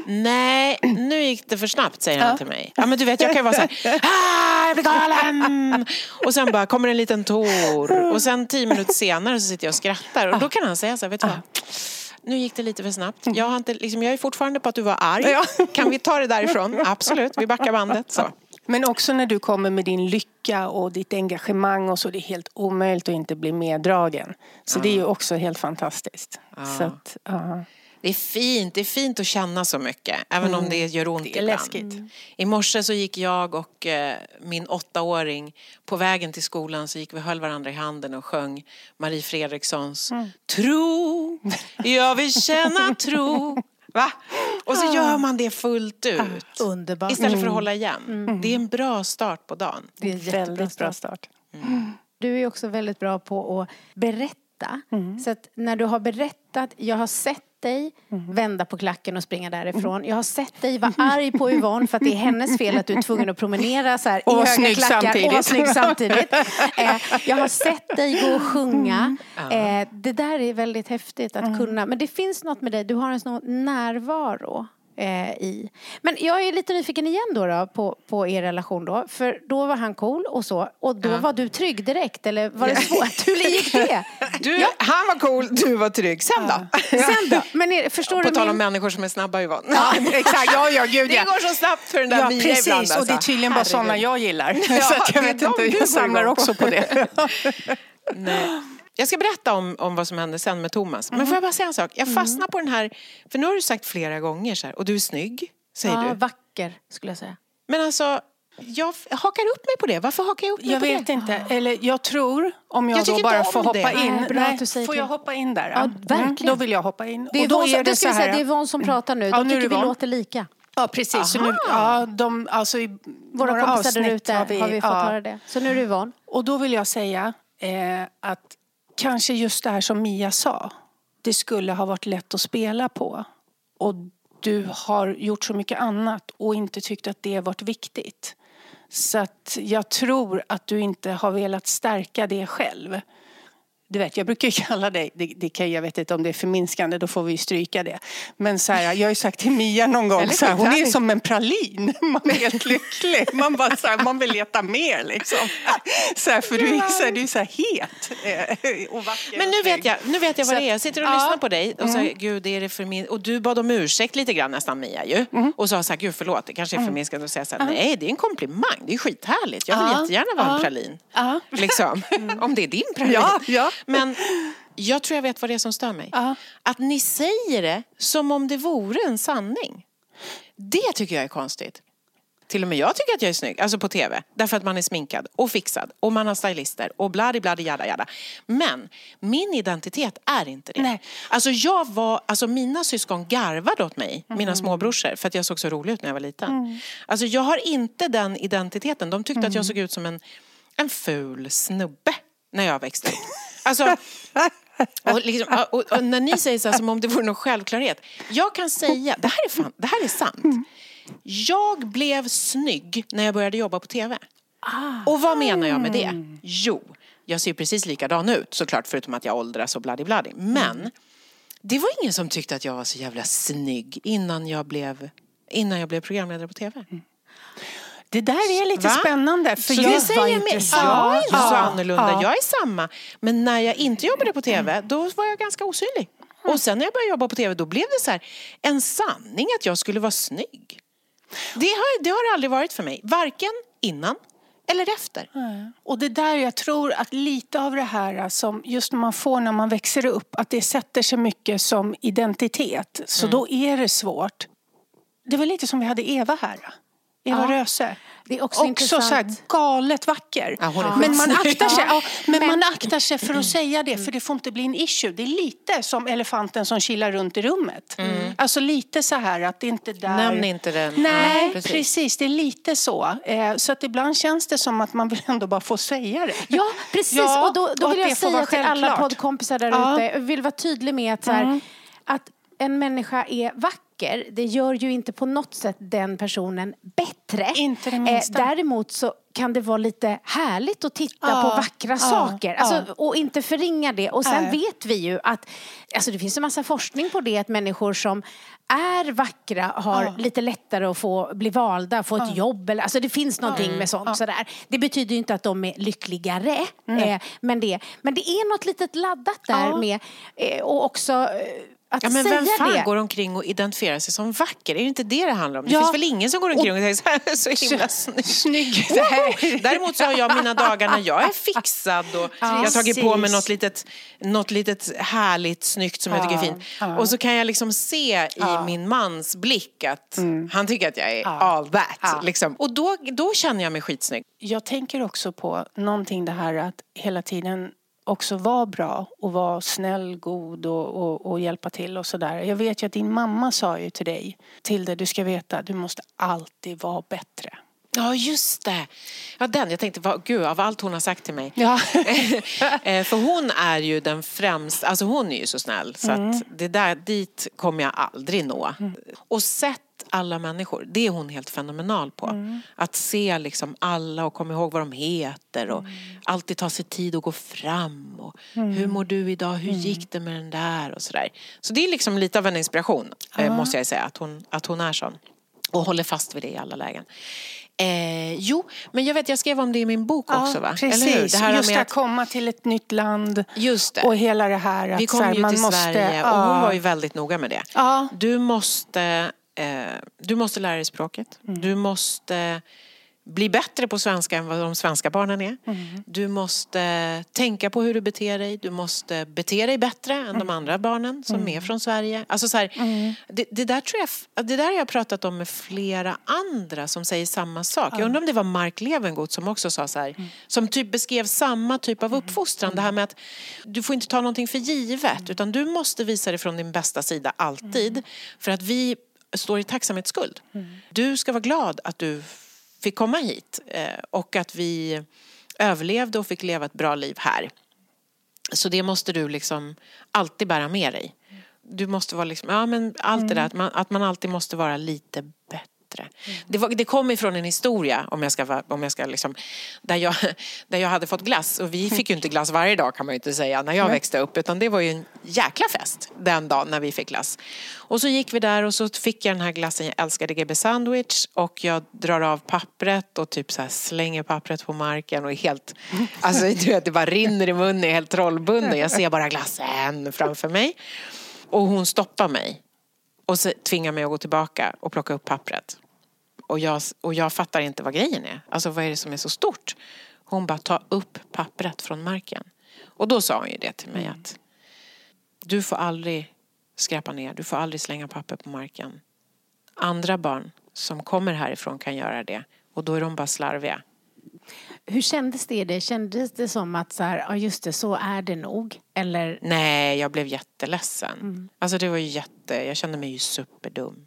nej, nu gick det för snabbt, säger han ja. till mig. Ja, men du vet, jag kan ju vara så här, ah, jag blir galen. Och sen bara kommer en liten tår. Och sen tio minuter senare så sitter jag och skrattar. Och då kan han säga så här, vet du vad? Nu gick det lite för snabbt. Jag, har inte, liksom, jag är fortfarande på att du var arg. Kan vi ta det därifrån? Absolut, vi backar bandet. Så. Men också när du kommer med din lycka och ditt engagemang och så, det är helt omöjligt att inte bli meddragen. Så ja. Det är ju också helt fantastiskt. Ja. Så att, ja. Det är fint, det är fint att känna så mycket, även mm. om det gör ont det är ibland. Läskigt. Mm. I morse så gick jag och eh, min åttaåring på vägen till skolan, så gick vi höll varandra i handen och sjöng Marie Fredrikssons mm. Tro, jag vill känna tro. Va? Och så gör man det fullt ut. Ah, underbart. Istället för att hålla igen. Mm. Det är en bra start på dagen. Det är en väldigt bra start. Mm. Du är också väldigt bra på att berätta. Mm. Så att när du har berättat, jag har sett dig mm. vända på klacken och springa därifrån. Mm. Jag har sett dig vara arg på Yvonne för att det är hennes fel att du är tvungen att promenera så här och i höga klackar samtidigt. och vara snygg samtidigt. eh, jag har sett dig gå och sjunga. Mm. Eh, det där är väldigt häftigt att mm. kunna. Men det finns något med dig. Du har en sån närvaro eh, i. Men jag är lite nyfiken igen då, då på, på er relation då. För då var han cool och så. Och då ja. var du trygg direkt. Eller var det svårt? Hur gick det? Du, ja. Han var cool, du var trygg. Sen då? Ja. Sen då? Men är, förstår på du tal min... om människor som är snabba, Yvonne. Ja, exakt. Ja, ja, gud, ja. Det går så snabbt för den där ja, Mia precis. ibland. Alltså. Och det är tydligen bara sådana jag gillar. Ja, så att jag vet de, inte, jag samlar också på det. Nej. Jag ska berätta om, om vad som hände sen med Thomas. Men mm. får jag bara säga en sak? Jag fastnar mm. på den här, för nu har du sagt flera gånger så här, och du är snygg, säger ja, du. vacker skulle jag säga. Men alltså, jag hakar upp mig på det. Varför hakar jag upp mig jag på det? Jag vet inte. Eller jag tror, om jag, jag då bara får hoppa det. in. Nej, bra Nej, att du säger får till. jag hoppa in där? Ja, ja verkligen. Mm, då vill jag hoppa in. Det är, och då Von, är det, det, så här, säga, det är Von som pratar nu. Ja, de nu tycker vi Von. låter lika. Ja, precis. Så nu, ja, de, alltså i våra kompisar där ute har vi, har vi fått ja. höra det. Så nu är det Von. Och då vill jag säga eh, att kanske just det här som Mia sa. Det skulle ha varit lätt att spela på. Och du har gjort så mycket annat och inte tyckt att det har varit viktigt. Så att jag tror att du inte har velat stärka det själv. Du vet, jag brukar ju kalla dig, det, det kan jag vet inte om det är förminskande, då får vi stryka det. Men så här, jag har ju sagt till Mia någon gång, så här, hon är som en pralin. Man är helt lycklig. Man bara så här, man vill leta mer liksom. Så här, för du är så här, du är så här het och vacker. Men nu vet jag, nu vet jag vad så det är. Jag sitter och ja. lyssnar på dig och säger, gud, det är det för min... Och du bad om ursäkt lite grann nästan, Mia ju. Mm. Och sa så här, gud förlåt, det kanske är förminskande att säga så här, mm. nej, det är en komplimang, det är skithärligt. Jag vill ja. jättegärna vara ja. en pralin. Ja. Liksom, om det är din pralin. Ja, ja. Men jag tror jag vet vad det är som stör mig. Uh-huh. Att ni säger det som om det vore en sanning. Det tycker jag är konstigt. Till och med jag tycker att jag är snygg. Alltså på tv. Därför att man är sminkad och fixad. Och man har stylister. Och bladi bladi jada jada. Men min identitet är inte det. Nej. Alltså jag var... Alltså mina syskon garvade åt mig. Mm. Mina småbrorsor. För att jag såg så rolig ut när jag var liten. Mm. Alltså jag har inte den identiteten. De tyckte mm. att jag såg ut som en, en ful snubbe. När jag växte upp. Alltså, och, liksom, och, och när ni säger så här som om det vore någon självklarhet. Jag kan säga, det här är, fan, det här är sant. Jag blev snygg när jag började jobba på tv. Och vad menar jag med det? Jo, jag ser precis likadan ut såklart, förutom att jag åldras och bladi bladi. Men det var ingen som tyckte att jag var så jävla snygg innan jag blev, innan jag blev programledare på tv. Det där är lite Va? spännande. För så jag det säger mig, jag är inte ja, så annorlunda. Ja. Jag är samma. Men när jag inte jobbade på tv, då var jag ganska osynlig. Och sen när jag började jobba på tv, då blev det så här en sanning att jag skulle vara snygg. Det har, det har det aldrig varit för mig. Varken innan eller efter. Mm. Och det där jag tror att lite av det här som just när man får när man växer upp, att det sätter sig mycket som identitet. Så mm. då är det svårt. Det var lite som vi hade Eva här. Eva ja. Röse. Det är också, också så här galet vacker. Ja, ja. Men, man aktar, sig, ja, men, men man aktar sig för att säga det. För det får inte bli en issue. Det är lite som elefanten som chillar runt i rummet. Mm. Alltså lite så här att det inte där... Nämn inte den. Nej, ja, precis. precis. Det är lite så. Så att ibland känns det som att man vill ändå bara få säga det. Ja, precis. Ja, och då, då vill jag säga till alla poddkompisar där ja. ute. Jag vill vara tydlig med att, så här, mm. att en människa är vacker. Det gör ju inte på något sätt den personen bättre. Inte det minsta. Eh, däremot så kan det vara lite härligt att titta ja, på vackra ja, saker. Alltså, ja. Och inte förringa det. Och sen äh. vet vi ju att alltså det finns en massa forskning på det. Att människor som är vackra har ja. lite lättare att få bli valda. Få ett ja. jobb. Eller, alltså det finns någonting ja. med sånt. Ja. Sådär. Det betyder ju inte att de är lyckligare. Mm. Eh, men, det, men det är något litet laddat där ja. med. Eh, och också... Eh, Att Ja, men säga vem fan det. går omkring och identifierar sig som vacker? Är det inte det det handlar om? Det Ja. finns väl ingen som går omkring och säger så, här, så himla snygg. Snygg. Däremot så har jag mina dagar när jag är fixad och jag har tagit på mig något litet, något litet härligt snyggt som jag tycker är fint. Ja. Och så kan jag liksom se i Ja. min mans blick att Mm. han tycker att jag är Ja. all that. Ja. Liksom. Och då, då känner jag mig skitsnygg. Jag tänker också på någonting det här att hela tiden också vara bra och vara snäll, god och, och, och hjälpa till och sådär. Jag vet ju att din mamma sa ju till dig, Tilde, du ska veta, du måste alltid vara bättre. Ja, just det. Ja, den. Jag tänkte, vad, gud, av allt hon har sagt till mig. Ja. Eh, För hon är ju den främsta, alltså hon är ju så snäll. Så Mm. att det där, dit kommer jag aldrig nå. Och sett alla människor, det är hon helt fenomenal på. Mm. Att se liksom alla och komma ihåg vad de heter. Och alltid ta sig tid att gå fram. Och Mm. hur mår du idag? Hur gick det med den där? Och sådär. Så det är liksom lite av en inspiration, eh, måste jag säga. Att hon, att hon är sån. Och håller fast vid det i alla lägen. Eh, jo, men jag vet, jag skrev om det i min bok också, va? Precis. Eller hur? Det här Just med att komma till ett nytt land. Just det. Och hela det här att Vi så kom här, ju man till måste, Sverige och ja. hon var ju väldigt noga med det. Ja. Du måste, eh, du måste lära dig språket. Mm. Du måste bli bättre på svenska än vad de svenska barnen är. Mm. Du måste tänka på hur du beter dig. Du måste bete dig bättre än de andra barnen som är från Sverige. Alltså så här, det, det där tror jag, det där har jag pratat om med flera andra som säger samma sak. Jag undrar om det var Mark Levengood som också sa så här, som typ beskrev samma typ av uppfostran. Det här med att du får inte ta någonting för givet, utan du måste visa dig från din bästa sida alltid. För att vi står i tacksamhetsskuld. Du ska vara glad att du fick komma hit eh, och att vi överlevde och fick leva ett bra liv här. Så det måste du liksom alltid bära med dig. Du måste vara liksom, ja men allt mm. det där, att man, att man alltid måste vara lite bättre. Mm. Det, var, det kom ifrån en historia, om jag ska, om jag ska liksom, där jag, där jag hade fått glass. Och vi fick ju inte glass varje dag, kan man ju inte säga, när jag växte upp. Utan det var ju en jäkla fest den dagen när vi fick glass. Och så gick vi där och så fick jag den här glassen, jag älskade G B sandwich. Och jag drar av pappret och typ så här slänger pappret på marken. Och är helt, alltså du vet, det bara rinner i munnen, är helt trollbunden. Jag ser bara glassen framför mig. Och hon stoppar mig. Och så tvingar mig att gå tillbaka och plocka upp pappret. Och jag, och jag fattar inte vad grejen är. Alltså vad är det som är så stort? Hon bara, ta upp pappret från marken. Och då sa hon ju det till mig att du får aldrig skräpa ner. Du får aldrig slänga papper på marken. Andra barn som kommer härifrån kan göra det. Och då är de bara slarviga. Hur kändes det? det? Kändes det som att så här, ja just det, så är det nog? Eller? Nej, jag blev jätteledsen. Mm. Alltså det var ju jätte, jag kände mig ju superdum.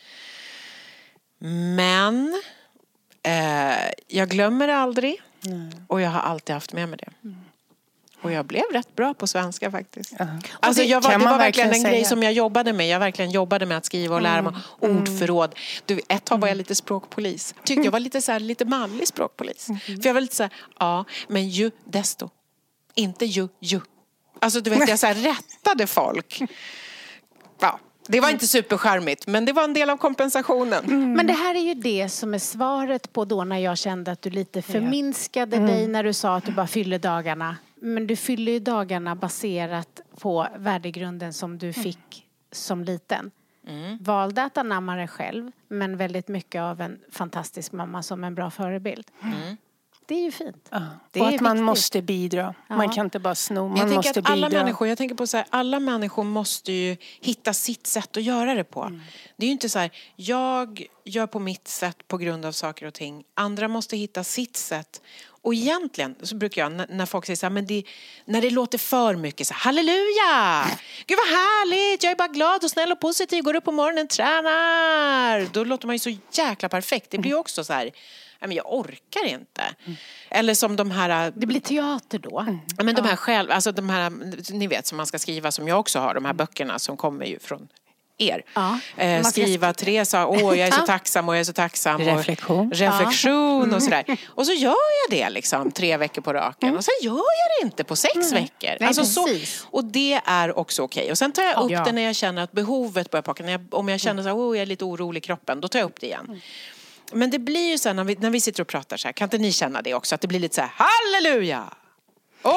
Men eh, jag glömmer det aldrig. Mm. Och jag har alltid haft med mig det. Mm. Och jag blev rätt bra på svenska faktiskt. Uh-huh. Alltså jag var, det var verkligen en säga. grej som jag jobbade med. Jag verkligen jobbade med att skriva och lära mig mm. ordförråd. Du, ett tag var jag lite språkpolis. Tyckte jag var lite så här, lite manlig språkpolis. Mm. För jag var lite så här, ja, men ju desto. Inte ju, ju. Alltså du vet, jag så här rättade folk. Ja. Det var inte supercharmigt, men det var en del av kompensationen. Mm. Men det här är ju det som är svaret på då när jag kände att du lite förminskade mm. dig när du sa att du bara fyller dagarna. Men du fyller ju dagarna baserat på värdegrunden som du fick mm. som liten. Mm. Valde att anamma dig själv, men väldigt mycket av en fantastisk mamma som en bra förebild. Mm. Det är ju fint. Ja. Det och är att man viktigt. måste bidra. Ja. Man kan inte bara sno, man jag måste att bidra. Alla människor, jag tänker på så här, alla människor måste ju hitta sitt sätt att göra det på. Mm. Det är ju inte så här, jag gör på mitt sätt på grund av saker och ting. Andra måste hitta sitt sätt. Och egentligen så brukar jag, när folk säger så här, men det, när det låter för mycket så här, halleluja! Gud vad härligt, jag är bara glad och snäll och positiv, går upp på morgonen, tränar. Då låter man ju så jäkla perfekt. Det blir ju också så här, men jag orkar inte. Mm. Eller som de här... Det blir teater då. Mm. Men de här själv, alltså de här, ni vet, som man ska skriva, som jag också har, de här böckerna som kommer ju från er. Ja. Eh, skriva Teresa, åh jag är så tacksam och jag är så tacksam. Reflektion. Och reflektion ja. Och sådär. Och så gör jag det liksom tre veckor på raken. Mm. Och sen gör jag det inte på sex mm. veckor. Nej, alltså, så, och det är också okej. Okay. Och sen tar jag upp ja. det när jag känner att behovet börjar packa. När jag, om jag känner så här, åh jag är lite orolig i kroppen, då tar jag upp det igen. Mm. Men det blir ju så här, när vi, när vi sitter och pratar så här, kan inte ni känna det också? Att det blir lite så här, halleluja! Åh,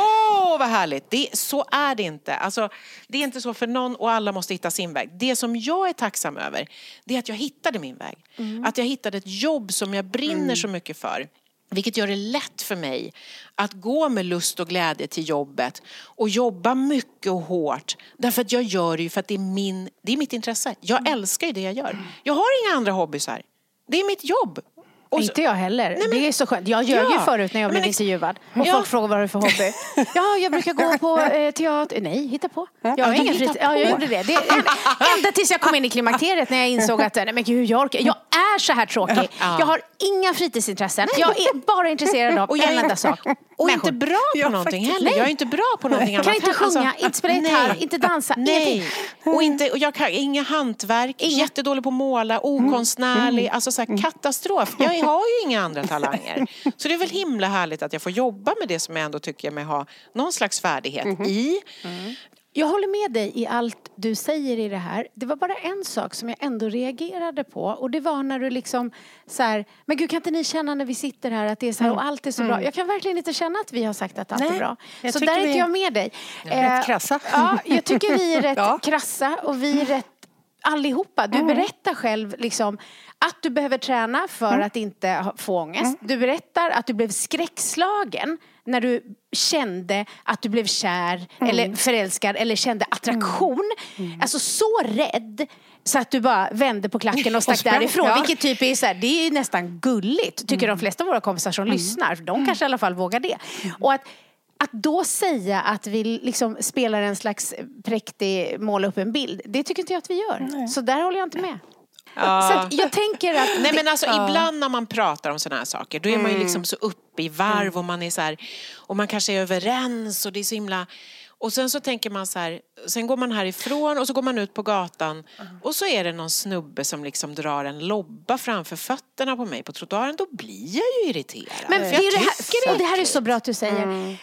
åh vad härligt. Det, så är det inte. Alltså, det är inte så för någon och alla måste hitta sin väg. Det som jag är tacksam över, det är att jag hittade min väg. Mm. Att jag hittade ett jobb som jag brinner mm. så mycket för. Vilket gör det lätt för mig att gå med lust och glädje till jobbet och jobba mycket och hårt. Därför att jag gör det ju för att det är, min, det är mitt intresse. Jag älskar ju det jag gör. Jag har inga andra hobbysar. Det är mitt jobb. Och så, inte jag heller. Nej, men, det är så skönt. Jag gör ja, ju förut när jag blev intervjuad. Och ja. folk frågar vad du är för hobby. Ja, jag brukar gå på eh, teater. Nej, hitta på. Jag har ingen fritid. Ja, jag gjorde det. det är, ända tills jag kom in i klimakteriet när jag insåg att nej, men gud, jag, orkar. jag är så här tråkig. Ja. Jag har inga fritidsintressen. Jag är bara intresserad av en enda sak. Och människor. Inte bra på jag någonting heller. Nej. Jag är inte bra på någonting annat. Kan inte sjunga, alltså, inte spela gitarr, inte dansa. Nej. Och, inte, och jag kan inga hantverk. Inga. Jättedålig på att måla. Okonstnärlig. Mm. Alltså så här, katastrof. Jag har ju inga andra talanger. Så det är väl himla härligt att jag får jobba med det som jag ändå tycker mig ha någon slags färdighet mm. i. Mm. Jag håller med dig i allt du säger i det här. Det var bara en sak som jag ändå reagerade på. Och det var när du liksom så här, men gud, kan inte ni känna när vi sitter här att det är så här och allt är så mm. bra. Jag kan verkligen inte känna att vi har sagt att allt Nej, är bra. Så där är inte jag med dig. Rätt eh, krassa. Ja, jag tycker vi är rätt ja. krassa och vi är rätt allihopa. Du mm. berättar själv liksom att du behöver träna för mm. att inte få ångest. Mm. Du berättar att du blev skräckslagen när du kände att du blev kär mm. eller förälskad eller kände attraktion. Mm. Mm. Alltså så rädd så att du bara vände på klacken och stack och därifrån. Ja. Vilket typ är så här, det är ju nästan gulligt. Tycker mm. de flesta av våra kompisar som mm. lyssnar. De mm. kanske i alla fall vågar det. Mm. Och att Att då säga att vi liksom spelar en slags präktig, måla upp en bild, det tycker inte jag att vi gör. Nej. Så där håller jag inte med. Ja. Så att jag tänker att... Nej, men alltså ja. ibland när man pratar om såna här saker, då är man ju liksom så uppe i varv mm. och man är så här, och man kanske är överens och det är så himla... Och sen så tänker man så här, sen går man härifrån och så går man ut på gatan mm. och så är det någon snubbe som liksom drar en lobba framför fötterna på mig på trottoaren, då blir jag ju irriterad. Men det, är det, här, det här är så bra att du säger... Mm.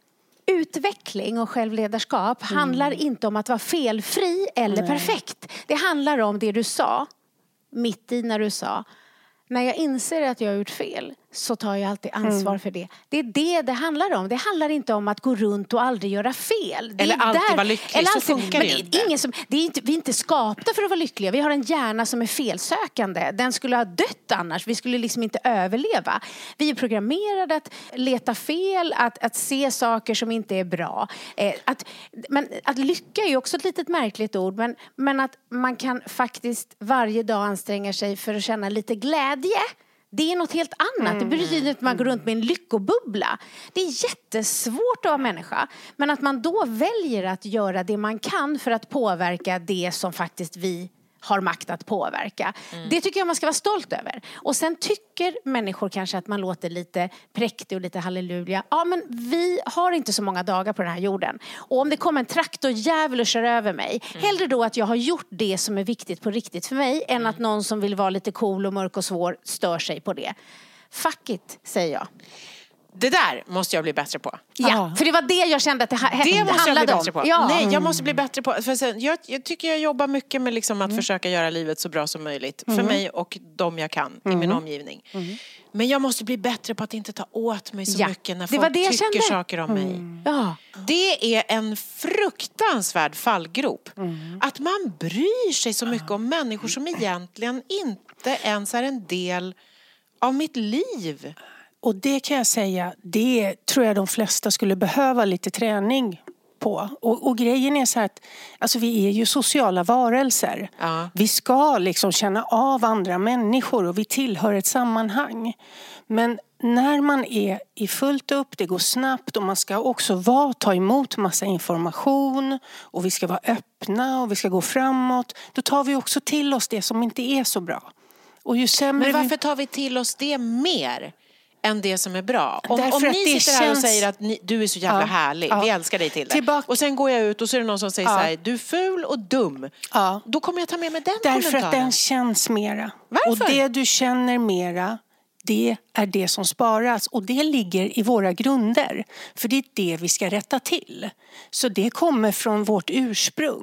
Utveckling och självledarskap mm. handlar inte om att vara felfri eller Nej. perfekt. Det handlar om det du sa, mitt i när du sa, när jag inser att jag har gjort fel så tar jag alltid ansvar mm. för det. Det är det det handlar om. Det handlar inte om att gå runt och aldrig göra fel. Det eller alltid vara lycklig, eller alltid, så funkar det inte. Ingen som, det är inte. Vi är inte skapta för att vara lyckliga. Vi har en hjärna som är felsökande. Den skulle ha dött annars. Vi skulle liksom inte överleva. Vi är programmerade att leta fel, att, att se saker som inte är bra. Eh, att, men att lycka är ju också ett litet märkligt ord. Men, men att man kan faktiskt varje dag anstränga sig för att känna lite glädje. Det är något helt annat. Mm. Det betyder att man går runt med en lyckobubbla. Det är jättesvårt att vara människa. Men att man då väljer att göra det man kan för att påverka det som faktiskt vi har makt att påverka. Mm. Det tycker jag man ska vara stolt över. Och sen tycker människor kanske att man låter lite präktig och lite halleluja. Ja, men vi har inte så många dagar på den här jorden. Och om det kommer en traktorjävel och kör över mig, mm. hellre då att jag har gjort det som är viktigt på riktigt för mig än att någon som vill vara lite cool och mörk och svår stör sig på det. Fuck it, säger jag. Det där måste jag bli bättre på. Ja, för det var det jag kände att det, ha- det måste jag bli bättre om. på. Ja. Nej, jag måste bli bättre på. För sen, jag, jag tycker jag jobbar mycket med liksom att mm. försöka göra livet så bra som möjligt. Mm. För mig och de jag kan mm. i min omgivning. Mm. Men jag måste bli bättre på att inte ta åt mig så ja. mycket när folk tycker kände. saker om mig. Mm. Ja. Det är en fruktansvärd fallgrop. Mm. Att man bryr sig så mycket om människor som egentligen inte ens är en del av mitt liv. Och det kan jag säga, det tror jag de flesta skulle behöva lite träning på. Och, och grejen är så här att alltså vi är ju sociala varelser. Ja. Vi ska liksom känna av andra människor och vi tillhör ett sammanhang. Men när man är i fullt upp, det går snabbt och man ska också vara, ta emot massa information och vi ska vara öppna och vi ska gå framåt. Då tar vi också till oss det som inte är så bra. Och ju sämre Men varför tar vi till oss det mer än det som är bra? Om, om ni sitter känns... här och säger att ni, du är så jävla ja, härlig, ja. vi älskar dig till det. Tillbaka. Och sen går jag ut och så är det någon som säger ja. så här, du är ful och dum. Ja. Då kommer jag ta med mig den Därför kommentaren. Därför att den känns mera. Varför? Och det du känner mera, det är det som sparas. Och det ligger i våra grunder. För det är det vi ska rätta till. Så det kommer från vårt ursprung.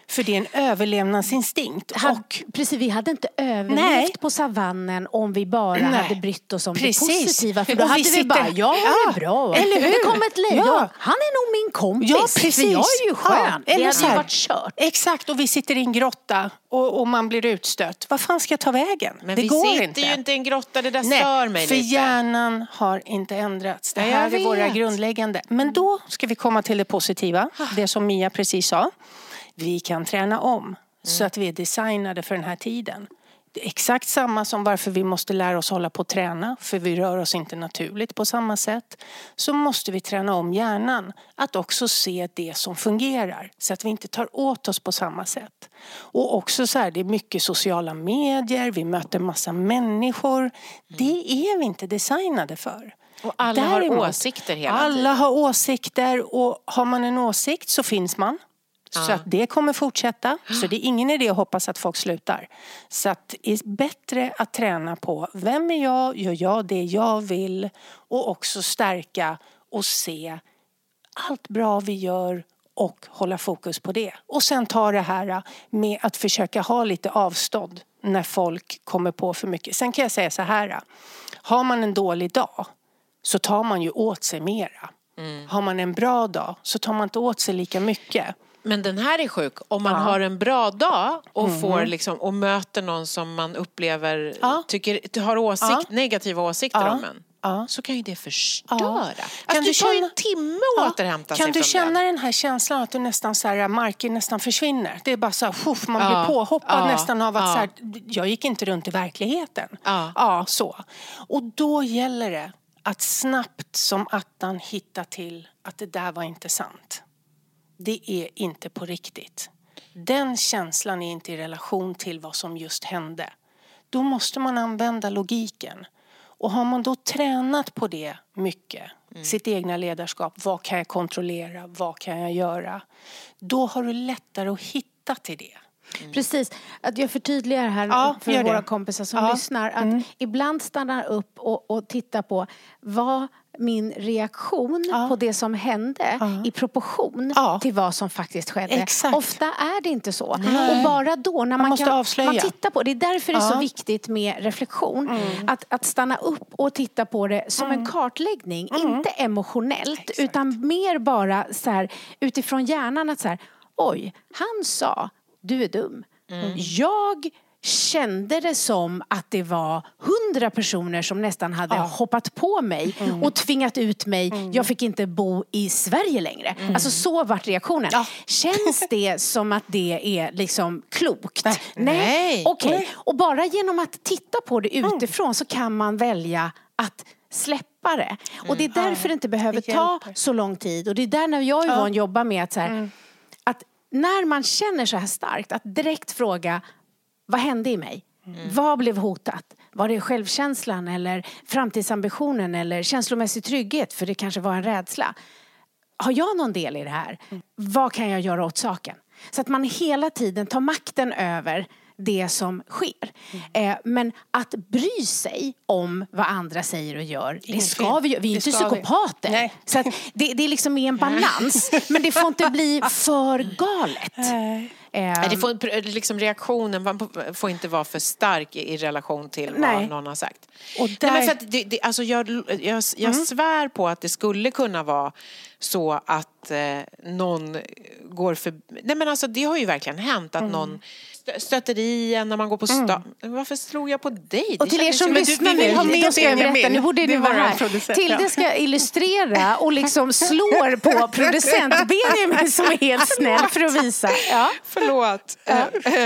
För det är en överlevnadsinstinkt. Had, och, precis, vi hade inte överlevt nej. på savannen om vi bara nej. hade brytt oss om precis. det positiva. För då och hade vi, vi, sitter, bara, ja, ja det är bra. Eller hur? Det kom ett lejon. Ja. Han är nog min kompis. Ja, precis. För jag är ju skön. Ja. Det Eller hade så ju här, varit kört. Exakt, och vi sitter i en grotta och, och man blir utstött. Vad fan ska jag ta vägen? Men det vi går sitter inte. ju inte i en grotta, det där Nej, stör mig för lite. hjärnan har inte ändrats. Det Ja, här jag är våra vet. grundläggande. Men då ska vi komma till det positiva. Det som Mia precis sa. Vi kan träna om mm. så att vi är designade för den här tiden. Det är exakt samma som varför vi måste lära oss hålla på att träna. För vi rör oss inte naturligt på samma sätt. Så måste vi träna om hjärnan. Att också se det som fungerar. Så att vi inte tar åt oss på samma sätt. Och också så här, det är mycket sociala medier. Vi möter massa människor. Mm. Det är vi inte designade för. Och alla Däremot, har åsikter hela alla tiden. Alla har åsikter. Och har man en åsikt så finns man. Så ja. att det kommer fortsätta. Så det är ingen idé att hoppas att folk slutar. Så att det är bättre att träna på vem är jag, gör jag det jag vill. Och också stärka och se allt bra vi gör och hålla fokus på det. Och sen ta det här med att försöka ha lite avstånd när folk kommer på för mycket. Sen kan jag säga så här. Har man en dålig dag så tar man ju åt sig mera. Mm. Har man en bra dag så tar man inte åt sig lika mycket. Men den här är sjuk. Om man ja. har en bra dag och, mm. får liksom, och möter någon som man upplever ja. tycker, har åsikt, ja. negativa åsikter ja. om en. Ja. Så kan ju det förstöra. Ja. Alltså, kan du tar ju en timme att ja. återhämta sig från det. Kan du känna den. den här känslan att du nästan så här, marken nästan försvinner? Det är bara så här, puff, man ja. blir påhoppad ja. nästan av att ja. så här, jag gick inte runt i verkligheten. Ja. ja, så. Och då gäller det att snabbt som attan hitta till att det där var inte sant. Det är inte på riktigt. Den känslan är inte i relation till vad som just hände. Då måste man använda logiken. Och har man då tränat på det mycket, mm. sitt egna ledarskap, vad kan jag kontrollera, vad kan jag göra? Då har du lättare att hitta till det. Mm. Precis, att jag förtydligar här ja, för våra kompisar som ja. lyssnar att mm. ibland stannar upp och, och tittar på vad min reaktion ja. på det som hände ja. i proportion ja. till vad som faktiskt skedde. Exakt. Ofta är det inte så. Nej. Och bara då när man, man kan avslöja. Man tittar på det. Det är därför ja. det är så viktigt med reflektion. Mm. Att, att stanna upp och titta på det som mm. en kartläggning. Mm. Inte emotionellt Exakt. utan mer bara så här, utifrån hjärnan att så här, oj, han sa du är dum. Mm. Jag kände det som att det var hundra personer som nästan hade ja. hoppat på mig mm. och tvingat ut mig. Mm. Jag fick inte bo i Sverige längre. Mm. Alltså så vart reaktionen. Ja. Känns det som att det är liksom klokt? Nej. Nej. Okej. Okay. Och bara genom att titta på det utifrån mm. så kan man välja att släppa det. Och det är därför det inte behöver det ta så lång tid. Och det är där när jag och Yvonne ja. jobbar med att så här, mm. att när man känner så här starkt att direkt fråga vad hände i mig? Mm. Vad blev hotat? Var det självkänslan eller framtidsambitionen eller känslomässig trygghet? För det kanske var en rädsla. Har jag någon del i det här? Mm. Vad kan jag göra åt saken? Så att man hela tiden tar makten över det som sker. Mm. Eh, men att bry sig om vad andra säger och gör, det ska vi göra. Vi är inte psykopater. Nej. Så att det, det är liksom en balans. Men det får inte bli för galet. Nej. Eh, det får, liksom reaktionen man får inte vara för stark i, i relation till nej. vad någon har sagt. Och där... Nej, men för att det, det, alltså jag, jag, jag mm. svär på att det skulle kunna vara så att eh, någon går för... Nej men alltså det har ju verkligen hänt att mm. någon stöter i en när man går på stan. Mm. Varför slog jag på dig? Och till er som lyssnar nu, ha med ska jag berätta, nu borde ni vara här. Tilde ska illustrera och liksom slår på producent Benjamin som är helt snäll för att visa. Ja. Förlåt. Ja.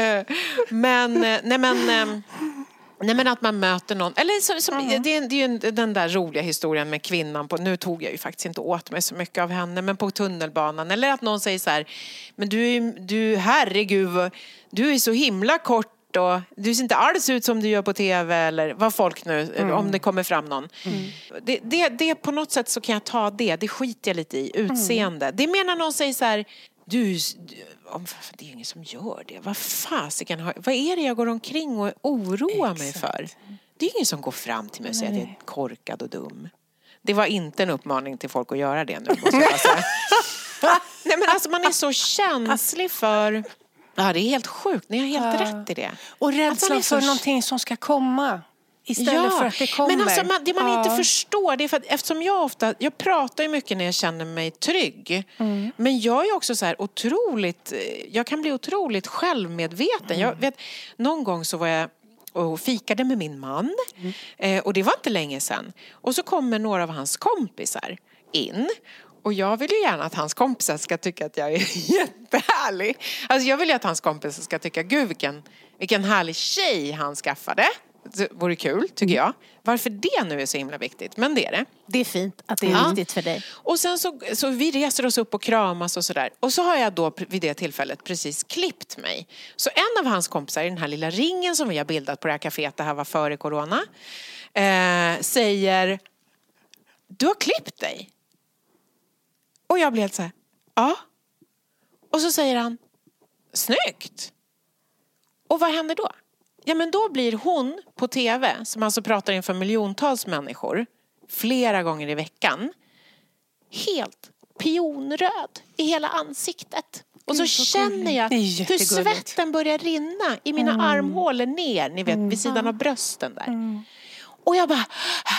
Men, nej men... Nej men att man möter någon eller som, som, mm. det, är, det är ju den där roliga historien med kvinnan på, nu tog jag ju faktiskt inte åt mig så mycket av henne, men på tunnelbanan eller att någon säger så här, men du, du herregud, du är så himla kort och du ser inte alls ut som du gör på tv eller vad folk nu, mm. om det kommer fram någon. Mm. Det, det, det på något sätt så kan jag ta det, det skiter jag lite i, utseende. Mm. Det menar någon säger så här, du, det är ingen som gör det. Vad fasiken har, vad är det jag går omkring och oroar Exakt. mig för? Det är ingen som går fram till mig och säger att jag är korkad och dum. Det var inte en uppmaning till folk att göra det nu, måste jag säga. Nej men alltså man är så känslig för Ja, det är helt sjukt. Ni har helt Ja. rätt i det. Och rädslan Att man är så- för någonting som ska komma. Istället Ja, för att det kommer. men alltså man, det man Ja. inte förstår, det är för att eftersom jag ofta, jag pratar ju mycket när jag känner mig trygg. Mm. Men jag är också så här otroligt, jag kan bli otroligt självmedveten. Mm. Jag vet, någon gång så var jag och fikade med min man. Mm. Eh, och det var inte länge sedan. Och så kommer några av hans kompisar in. Och jag vill ju gärna att hans kompisar ska tycka att jag är jättehärlig. Alltså jag vill ju att hans kompisar ska tycka, gud vilken, vilken härlig tjej han skaffade. Det vore kul, tycker jag. Varför det nu är så himla viktigt, men det är det. Det är fint att det är Ja. viktigt för dig. Och sen så, så vi reser oss upp och kramas och sådär. Och så har jag då vid det tillfället precis klippt mig. Så en av hans kompisar i den här lilla ringen som vi har bildat på det här kaféet, det här var före corona, eh, säger, du har klippt dig. Och jag blir helt så här, ja. Och så säger han, snyggt. Och vad händer då? Ja, men då blir hon på tv, som alltså pratar inför miljontals människor flera gånger i veckan, helt pionröd i hela ansiktet. Och så känner jag Det är hur jättegulligt. svetten börjar rinna i mina Mm. armhålor ner, ni vet, vid sidan av brösten där. Och jag bara,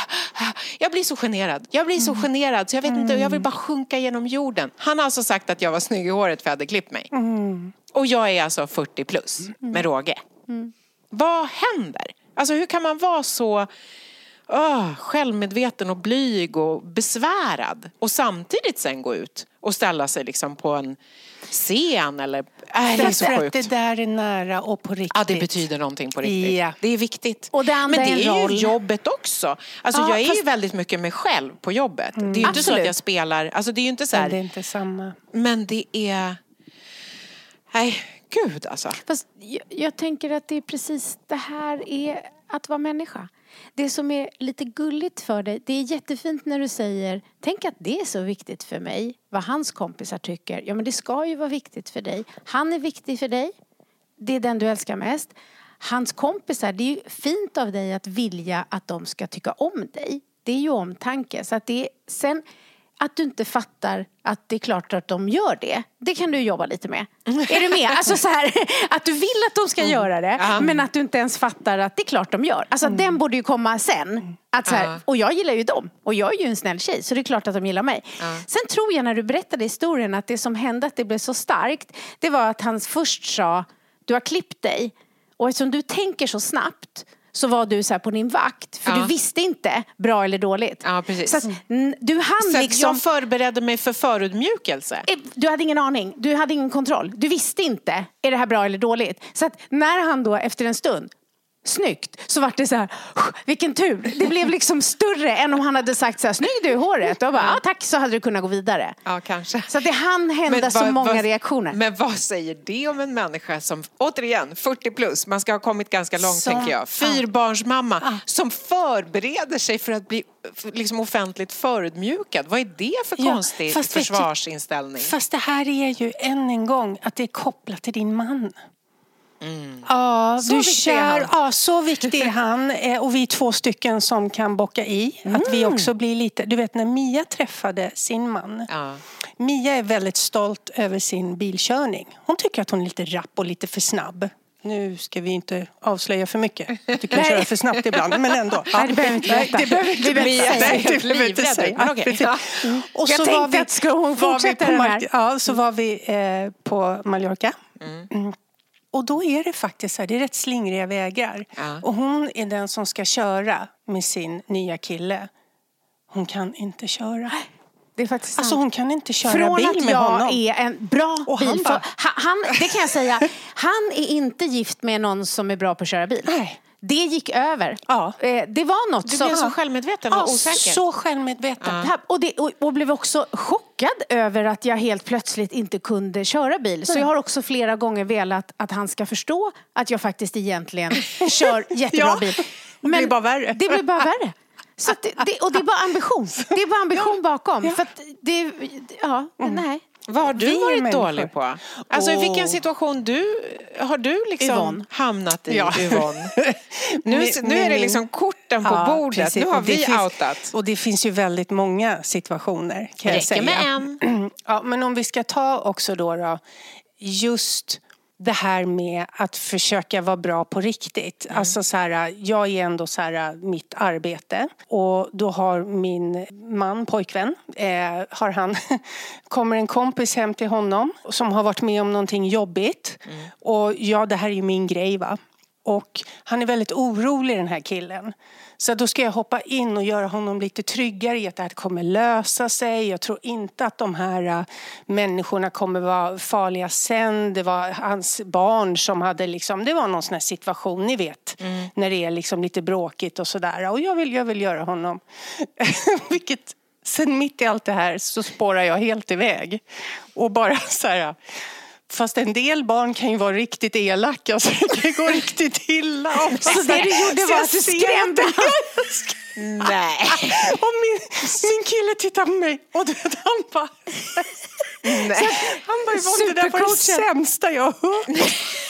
jag blir så generad. Jag blir så generad så jag vet inte, jag vill bara sjunka genom jorden. Han har alltså sagt att jag var snygg i håret för jag hade klippt mig. Och jag är alltså fyrtio plus med råge. Vad händer? Alltså hur kan man vara så oh, självmedveten och blyg och besvärad och samtidigt sen gå ut och ställa sig liksom på en scen eller äh, det är så Därför att sjukt. det där är nära och på riktigt. Ja, det betyder någonting på riktigt. Ja. Det är viktigt. Och det andra Men det är en är roll. ju jobbet också. Alltså Ja, jag är fast- ju väldigt mycket mig själv på jobbet. Det är ju inte så Absolut. att jag spelar, alltså det är ju inte så här, Men det är inte samma. men det är, nej, gud alltså. Fast jag, jag tänker att det är precis det här är att vara människa. Det som är lite gulligt för dig, det är jättefint när du säger, tänk att det är så viktigt för mig, vad hans kompisar tycker. Ja, men det ska ju vara viktigt för dig. Han är viktig för dig. Det är den du älskar mest. Hans kompisar, det är ju fint av dig att vilja att de ska tycka om dig. Det är ju omtanke. Så att det är, sen att du inte fattar att det är klart att de gör det. Det kan du jobba lite med. Är du med? Alltså så här, att du vill att de ska göra det. Ja. Men att du inte ens fattar att det är klart de gör. Alltså den borde ju komma sen. Att så här, Ja. och jag gillar ju dem. Och jag är ju en snäll tjej. Så det är klart att de gillar mig. Ja. Sen tror jag när du berättade historien att det som hände att det blev så starkt. Det var att han först sa, du har klippt dig. Och eftersom du tänker så snabbt så var du så här på din vakt. För Ja. du visste inte bra eller dåligt. Ja, precis. Så att, n- du hann Så att liksom... jag förberedde mig för förutmjukelse. Eh, Du hade ingen aning. Du hade ingen kontroll. Du visste inte, är det här bra eller dåligt? Så att när han då efter en stund, snyggt, så var det så här, vilken tur. Det blev liksom större än om han hade sagt så här, snygg du i håret. Och bara, ja tack, så hade du kunnat gå vidare. Ja, kanske. Så att det hann hända Men så vad- många vad- reaktioner. Men vad säger det om en människa som, återigen, fyrtio plus, man ska ha kommit ganska långt Som- tänker jag. Fyrbarnsmamma som förbereder sig för att bli liksom offentligt förödmjukad. Vad är det för Ja, konstig fast vet du- försvarsinställning? Fast det här är ju än en gång att det är kopplat till din man. Ja, Så du viktig är kär, han. ja, så viktig är han. Eh, Och vi är två stycken som kan bocka i. Att vi också blir lite, du vet när Mia träffade sin man. Ja. Mia är väldigt stolt över sin bilkörning. Hon tycker att hon är lite rapp och lite för snabb. Nu ska vi inte avslöja för mycket. Jag tycker jag kör för snabbt ibland, men ändå. Nej, det behöver vi inte berätta. Det behöver inte Vi behöver inte Mia, säga. nej, det Helt behöver vi inte livrädd säga. ut, men okej. precis. Ja. Och Jag så tänkte var vi- att ska hon var vi fortsätta på den Mar- här? Ja, så var vi eh, på Mallorca. Mm. Och då är det faktiskt så här, det är rätt slingriga vägar. Ja. Och hon är den som ska köra med sin nya kille. Hon kan inte köra. Det är faktiskt sant. Alltså hon kan inte köra Från bil att med jag honom. är en bra Och han bilförare. bara- Han, han, det kan jag säga. Han är inte gift med någon som är bra på att köra bil. Nej. Det gick över. Ja. Eh, Det var något Du som... blev så självmedveten och Ja, osäker. så självmedveten. Det här- Och, det, och, och blev också chockad över att jag helt plötsligt inte kunde köra bil. Så jag har också flera gånger velat att han ska förstå att jag faktiskt egentligen kör jättebra Ja, bil. det blir bara värre. Det blir bara värre. Så att det, det, och det är bara ambition. Det är bara ambition bakom. För att det, ja, nej. Vad har du Vi är varit människor. dålig på? Alltså i Åh. vilken situation du, har du liksom Yvonne. hamnat i, Ja. Yvonne? Nu, Med- nu med är det min- liksom korten på Ja, bordet. precis. Nu har Och det vi finns- outat. Och det finns ju väldigt många situationer kan jag Räcker säga. med en. Ja, men om vi ska ta också då, då just det här med att försöka vara bra på riktigt. Mm. Alltså så här, jag är ändå så här, mitt arbete. Och då har min man, pojkvän, eh, har han, kommer en kompis hem till honom som har varit med om någonting jobbigt. Mm. Och ja, det här är ju min grej, va. Och han är väldigt orolig, den här killen. Så då ska jag hoppa in och göra honom lite tryggare i att det här kommer lösa sig. Jag tror inte att de här uh, människorna kommer vara farliga sen. Det var hans barn som hade liksom, det var någon sån här situation, ni vet. Mm. När det är liksom lite bråkigt och sådär. Och jag vill, jag vill göra honom. Vilket, sen mitt i allt det här så spårar jag helt iväg. Och bara så här... Fast en del barn kan ju vara riktigt elaka, så det kan gå riktigt illa. Så det du gjorde var att du skrämde honom? Nej. Och min, min kille tittar på mig och det, han bara... Nej. Han bara, var det där var det sämsta jag har hört.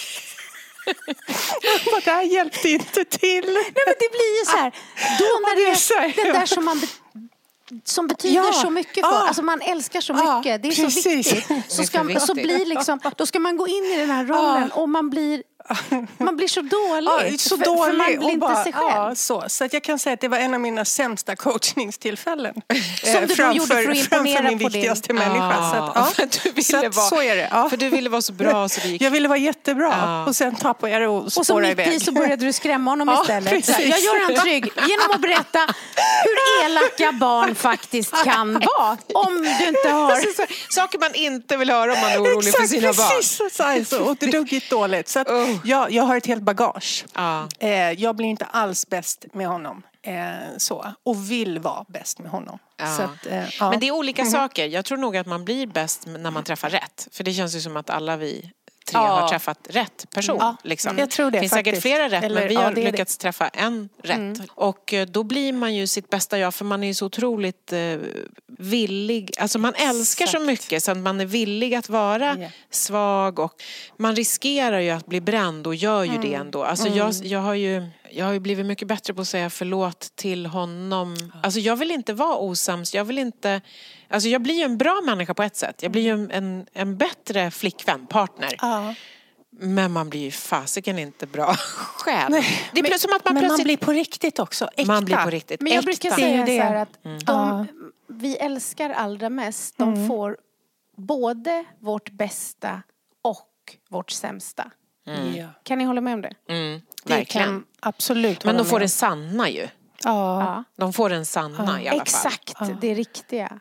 Han bara, det här hjälpte inte till. Nej, men det blir ju så här. Då när det är den där som man... som betyder ja, så mycket för. Ja, alltså man älskar så mycket. Ja, det är precis. Så viktigt. Så, ska, så blir liksom, då ska man gå in i den här rollen ja. Och man blir man blir så dålig. Ja, så för, dålig för man blir inte bara, sig själv. Ja, så. så att jag kan säga att det var en av mina sämsta coachningstillfällen. Som du framför, gjorde för att imponera min på viktigaste din... människa. Ja, så att, ja. För, du ville så, att, vara, så är det. Ja. För du ville vara så bra så det gick. Jag ville vara jättebra. Ja. Och sen tappade jag det och spårade och så iväg. mitt i så började du skrämma honom ja, istället. Precis. Jag gör han trygg genom att berätta hur elaka barn faktiskt kan vara. Om du inte har... Saker man inte vill höra om man är orolig exakt, för sina barn. Exakt, precis. Och det duggigt dåligt. Så att uh. jag, jag har ett helt bagage. Uh. Eh, jag blir inte alls bäst med honom. Eh, så. Och vill vara bäst med honom. Uh. Så att, eh, ja. Men det är olika mm. saker. Jag tror nog att man blir bäst när man träffar rätt. För det känns ju som att alla vi... tre ja. har träffat rätt person. Ja, liksom. jag tror det. Det finns faktiskt. säkert flera rätt, Eller, men vi ja, har det lyckats det. träffa en rätt. Mm. Och då blir man ju sitt bästa jag, för man är ju så otroligt eh, villig. Alltså man älskar Exakt. Så mycket så att man är villig att vara yeah. svag, och man riskerar ju att bli bränd och gör ju mm. det ändå. Alltså mm. jag, jag har ju... Jag har ju blivit mycket bättre på att säga förlåt till honom. Alltså jag vill inte vara osams. Jag vill inte... Alltså jag blir ju en bra människa på ett sätt. Jag blir ju en, en, en bättre flickvän, partner. Ja. Men man blir ju fasiken inte bra själv. Nej, det är men, som att man men plötsligt... man blir på riktigt också. Äkta. Man blir på riktigt. Men jag Äkta. brukar säga det. så här att mm. de vi älskar allra mest, de mm. får både vårt bästa och vårt sämsta. Mm. Ja. Kan ni hålla med om det? Mm, det verkligen. Kan absolut. Men de får det sanna ju. Ja. De får den sanna ja. i alla Exakt, fall. Exakt, det riktiga.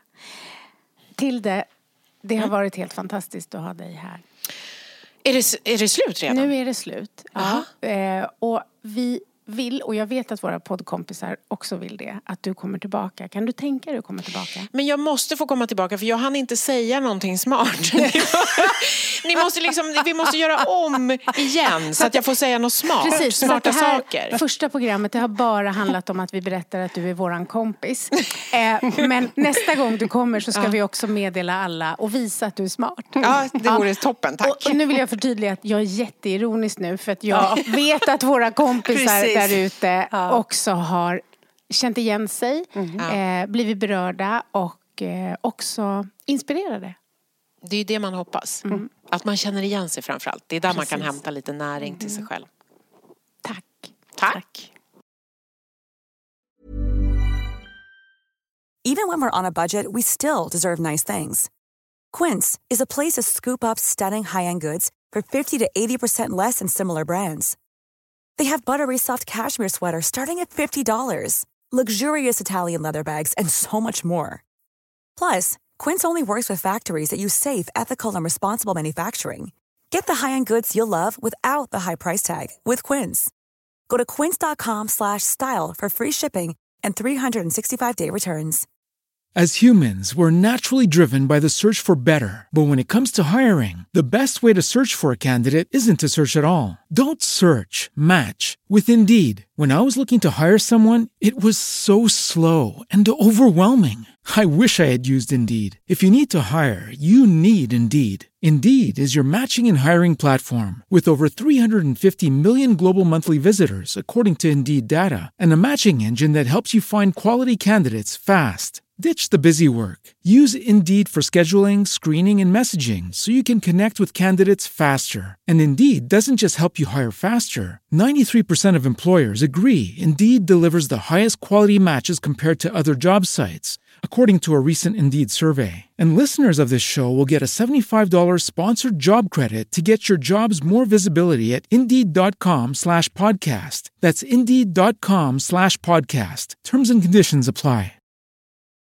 Tilde, det har mm. varit helt fantastiskt att ha dig här. Är det, är det slut redan? Nu är det slut. Ja. Eh, och vi vill, och jag vet att våra poddkompisar också vill det, att du kommer tillbaka. Kan du tänka dig att komma tillbaka? Men jag måste få komma tillbaka, för jag hann inte säga någonting smart. Ni måste liksom, vi måste göra om igen så att jag får säga något smart. Precis, smarta så det här saker. Första programmet, det har bara handlat om att vi berättar att du är våran kompis. Eh, men nästa gång du kommer så ska ja. vi också meddela alla och visa att du är smart. Ja, det vore ja. toppen, tack. Och, och nu vill jag förtydliga att jag är jätteironisk nu, för att jag vet att våra kompisar där ute ja. också har känt igen sig, mm. eh, blivit berörda och eh, också inspirerade. Det är ju det man hoppas. Mm. Att man känner igen sig framförallt. Det är där Precis. man kan hämta lite näring mm. till sig själv. Tack. Tack. Tack. Even when we're on a budget, we still deserve nice things. Quince is a place to scoop up stunning high-end goods for fifty to eighty percent less than similar brands. They have buttery soft cashmere sweaters starting at fifty dollars, luxurious Italian leather bags, and so much more. Plus, Quince only works with factories that use safe, ethical, and responsible manufacturing. Get the high-end goods you'll love without the high price tag with Quince. Go to quince.com slash style for free shipping and three sixty-five day returns. As humans, we're naturally driven by the search for better. But when it comes to hiring, the best way to search for a candidate isn't to search at all. Don't search, match with Indeed. When I was looking to hire someone, it was so slow and overwhelming. I wish I had used Indeed. If you need to hire, you need Indeed. Indeed is your matching and hiring platform with over three hundred fifty million global monthly visitors, according to Indeed data, and a matching engine that helps you find quality candidates fast. Ditch the busy work. Use Indeed for scheduling, screening, and messaging so you can connect with candidates faster. And Indeed doesn't just help you hire faster. ninety-three percent of employers agree Indeed delivers the highest quality matches compared to other job sites, according to a recent Indeed survey. And listeners of this show will get a seventy-five dollars sponsored job credit to get your jobs more visibility at Indeed.com slash podcast. That's Indeed.com slash podcast. Terms and conditions apply.